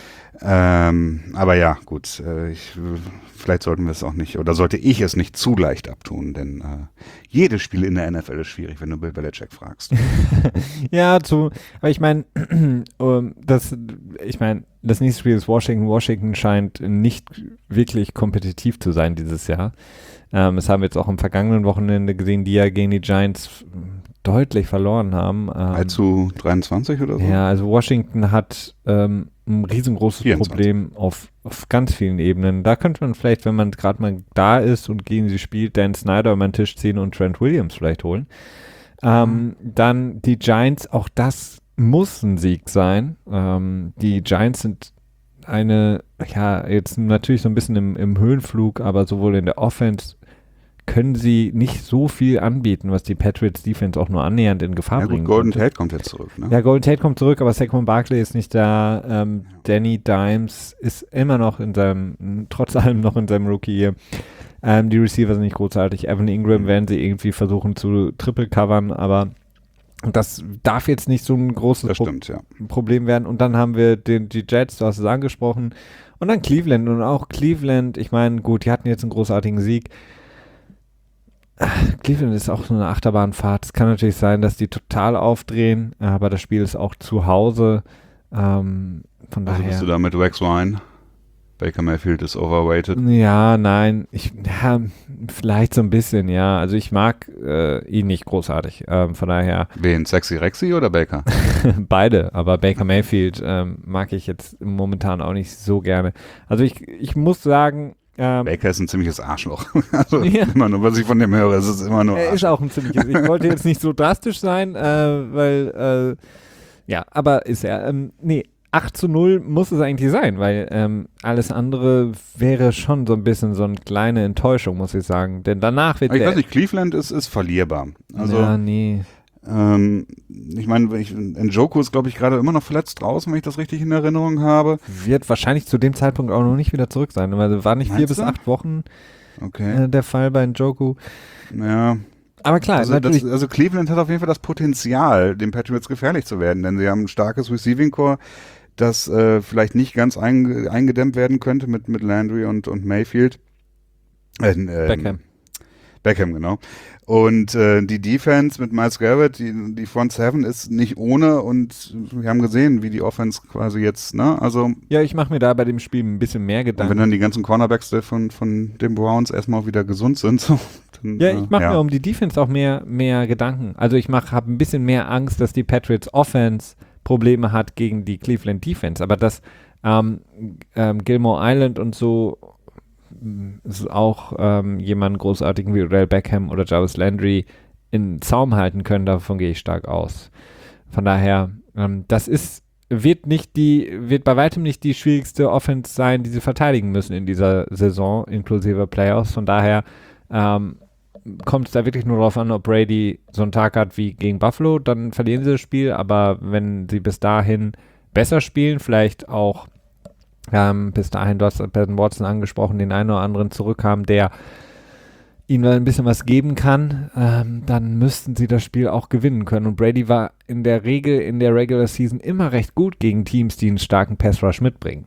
Ähm, aber ja, gut, äh, ich, vielleicht sollten wir es auch nicht, oder sollte ich es nicht zu leicht abtun, denn äh, jedes Spiel in der N F L ist schwierig, wenn du Bill Belichick fragst. Ja, zu, aber ich meine, um, das, ich meine, das nächste Spiel ist Washington. Washington scheint nicht wirklich kompetitiv zu sein dieses Jahr. Ähm, das haben wir jetzt auch am vergangenen Wochenende gesehen, die ja gegen die Giants deutlich verloren haben. Ähm, Allzu dreiundzwanzig oder so? Ja, also Washington hat ähm, ein riesengroßes vierundzwanzig Problem auf, auf ganz vielen Ebenen. Da könnte man vielleicht, wenn man gerade mal da ist und gegen sie spielt, Dan Snyder über den Tisch ziehen und Trent Williams vielleicht holen. Ähm, mhm. Dann die Giants, auch das muss ein Sieg sein. Ähm, die Giants sind eine, ja, jetzt natürlich so ein bisschen im, im Höhenflug, aber sowohl in der Offense können sie nicht so viel anbieten, was die Patriots Defense auch nur annähernd in Gefahr ja, gut, bringen Golden könnte. Tate kommt jetzt zurück, ne? Ja, Golden Tate kommt zurück, aber Saquon Barkley ist nicht da. Ähm, ja. Danny Dimes ist immer noch in seinem, trotz allem noch in seinem Rookie hier. Ähm, die Receiver sind nicht großartig. Evan Ingram mhm. werden sie irgendwie versuchen zu triple covern, aber das darf jetzt nicht so ein großes das Pro- stimmt, ja. Problem werden. Und dann haben wir den, die Jets, du hast es angesprochen, und dann Cleveland. Und auch Cleveland, ich meine, gut, die hatten jetzt einen großartigen Sieg. Cleveland ist auch so eine Achterbahnfahrt. Es kann natürlich sein, dass die total aufdrehen, aber das Spiel ist auch zu Hause. Ähm, von also daher. bist du da mit Wax Wine? Baker Mayfield ist overrated. Ja, nein. Ich, ja, vielleicht so ein bisschen, ja. Also ich mag äh, ihn nicht großartig. Ähm, von daher. Wen? Sexy Rexy oder Baker? Beide, aber Baker Mayfield ähm, mag ich jetzt momentan auch nicht so gerne. Also ich, ich muss sagen, Ähm, Baker ist ein ziemliches Arschloch. Also ja. immer nur, was ich von dem höre, ist es immer nur Er ist auch ein ziemliches. Ich wollte jetzt nicht so drastisch sein, äh, weil, äh, ja, aber ist er. Ähm, nee, acht zu null muss es eigentlich sein, weil ähm, alles andere wäre schon so ein bisschen so eine kleine Enttäuschung, muss ich sagen. Denn danach wird aber ich der, weiß nicht, Cleveland ist, ist verlierbar. Also, ja, nee. Ähm, ich meine, Njoku ist, glaube ich, gerade immer noch verletzt draußen, wenn ich das richtig in Erinnerung habe. Wird wahrscheinlich zu dem Zeitpunkt auch noch nicht wieder zurück sein, weil war nicht Meinst vier bis du? acht Wochen okay. äh, der Fall bei Njoku. Ja. Aber klar, also, natürlich. das, also Cleveland hat auf jeden Fall das Potenzial, den Patriots gefährlich zu werden, denn sie haben ein starkes Receiving Core, das äh, vielleicht nicht ganz einge- eingedämmt werden könnte mit, mit Landry und, und Mayfield. Äh, äh, Beckham. Beckham, genau. Und äh, die Defense mit Myles Garrett, die, die Front Seven ist nicht ohne und wir haben gesehen, wie die Offense quasi jetzt, ne, also. Ja, ich mache mir da bei dem Spiel ein bisschen mehr Gedanken. Und wenn dann die ganzen Cornerbacks von, von den Browns erstmal wieder gesund sind, so. Dann, ja, ich mache äh, ja. mir um die Defense auch mehr, mehr Gedanken. Also ich mache, habe ein bisschen mehr Angst, dass die Patriots Offense Probleme hat gegen die Cleveland Defense. Aber dass ähm, ähm, Gilmore Island und so ist auch ähm, jemanden großartigen wie Odell Beckham oder Jarvis Landry in Zaum halten können, davon gehe ich stark aus. Von daher, ähm, das ist, wird nicht die, wird bei weitem nicht die schwierigste Offense sein, die sie verteidigen müssen in dieser Saison, inklusive Playoffs. Von daher ähm, kommt es da wirklich nur darauf an, ob Brady so einen Tag hat wie gegen Buffalo, dann verlieren sie das Spiel, aber wenn sie bis dahin besser spielen, vielleicht auch Ähm, bis dahin, du hast Ben Watson angesprochen, den einen oder anderen zurückhaben, der ihnen ein bisschen was geben kann, ähm, dann müssten sie das Spiel auch gewinnen können. Und Brady war in der Regel in der Regular Season immer recht gut gegen Teams, die einen starken Pass-Rush mitbringen.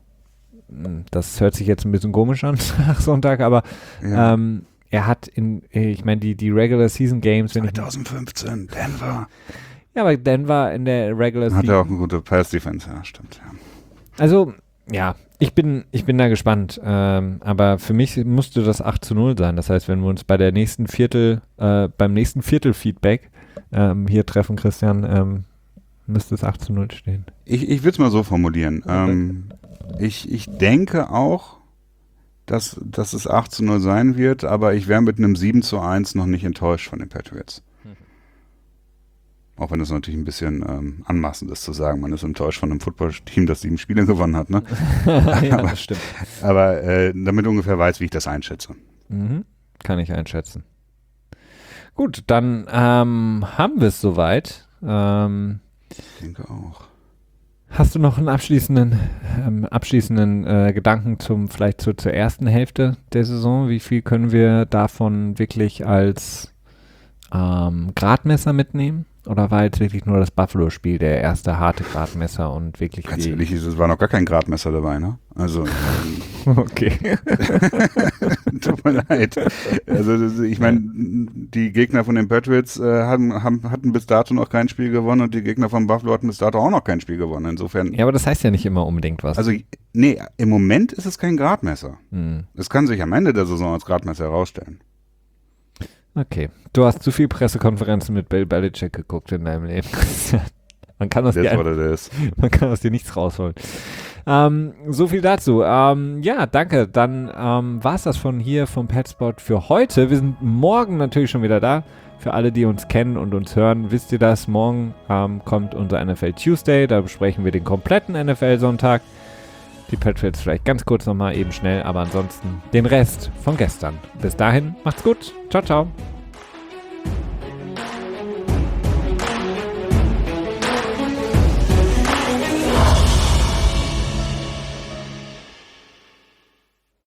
Das hört sich jetzt ein bisschen komisch an nach Sonntag, aber ja. ähm, er hat in, ich meine, die, die Regular Season Games. zwanzig fünfzehn, Denver. Ja, aber Denver in der Regular Season. Hat ja er auch eine gute Pass-Defense, ja, stimmt. Ja. Also, ja, ich bin, ich bin da gespannt, ähm, aber für mich musste das acht zu null sein. Das heißt, wenn wir uns bei der nächsten Viertel, äh, beim nächsten Viertel-Feedback ähm, hier treffen, Christian, ähm, müsste es acht zu null stehen. Ich, ich würde es mal so formulieren. Okay. Ähm, ich, ich denke auch, dass, dass es acht zu null sein wird, aber ich wäre mit einem sieben zu eins noch nicht enttäuscht von den Patriots. Auch wenn es natürlich ein bisschen ähm, anmaßend ist zu sagen, man ist enttäuscht von einem Football-Team, das sieben Spiele gewonnen hat. Ne? ja, aber, das stimmt. Aber äh, damit ungefähr weiß, wie ich das einschätze. Mhm. Kann ich einschätzen. Gut, dann ähm, haben wir es soweit. Ähm, ich denke auch. Hast du noch einen abschließenden, ähm, abschließenden äh, Gedanken zum vielleicht zur, zur ersten Hälfte der Saison? Wie viel können wir davon wirklich als ähm, Gradmesser mitnehmen? Oder war jetzt wirklich nur das Buffalo-Spiel der erste harte Gradmesser und wirklich Ganz ehrlich, es war noch gar kein Gradmesser dabei, ne? Also okay. Tut mir leid. Also das, ich meine, die Gegner von den Patriots äh, haben, haben, hatten bis dato noch kein Spiel gewonnen und die Gegner von Buffalo hatten bis dato auch noch kein Spiel gewonnen. Insofern. Ja, aber das heißt ja nicht immer unbedingt was. Also nee, im Moment ist es kein Gradmesser. Hm. Es kann sich am Ende der Saison als Gradmesser herausstellen. Okay. Du hast zu viel Pressekonferenzen mit Bill Belichick geguckt in deinem Leben. man, kann aus dir ein, man kann aus dir nichts rausholen. Ähm, so viel dazu. Ähm, ja, danke. Dann ähm, war es das von hier vom Petspot für heute. Wir sind morgen natürlich schon wieder da. Für alle, die uns kennen und uns hören, wisst ihr das. Morgen ähm, kommt unser N F L Tuesday. Da besprechen wir den kompletten N F L-Sonntag. Die Patriots vielleicht ganz kurz nochmal eben schnell, aber ansonsten den Rest von gestern. Bis dahin, macht's gut. Ciao, ciao.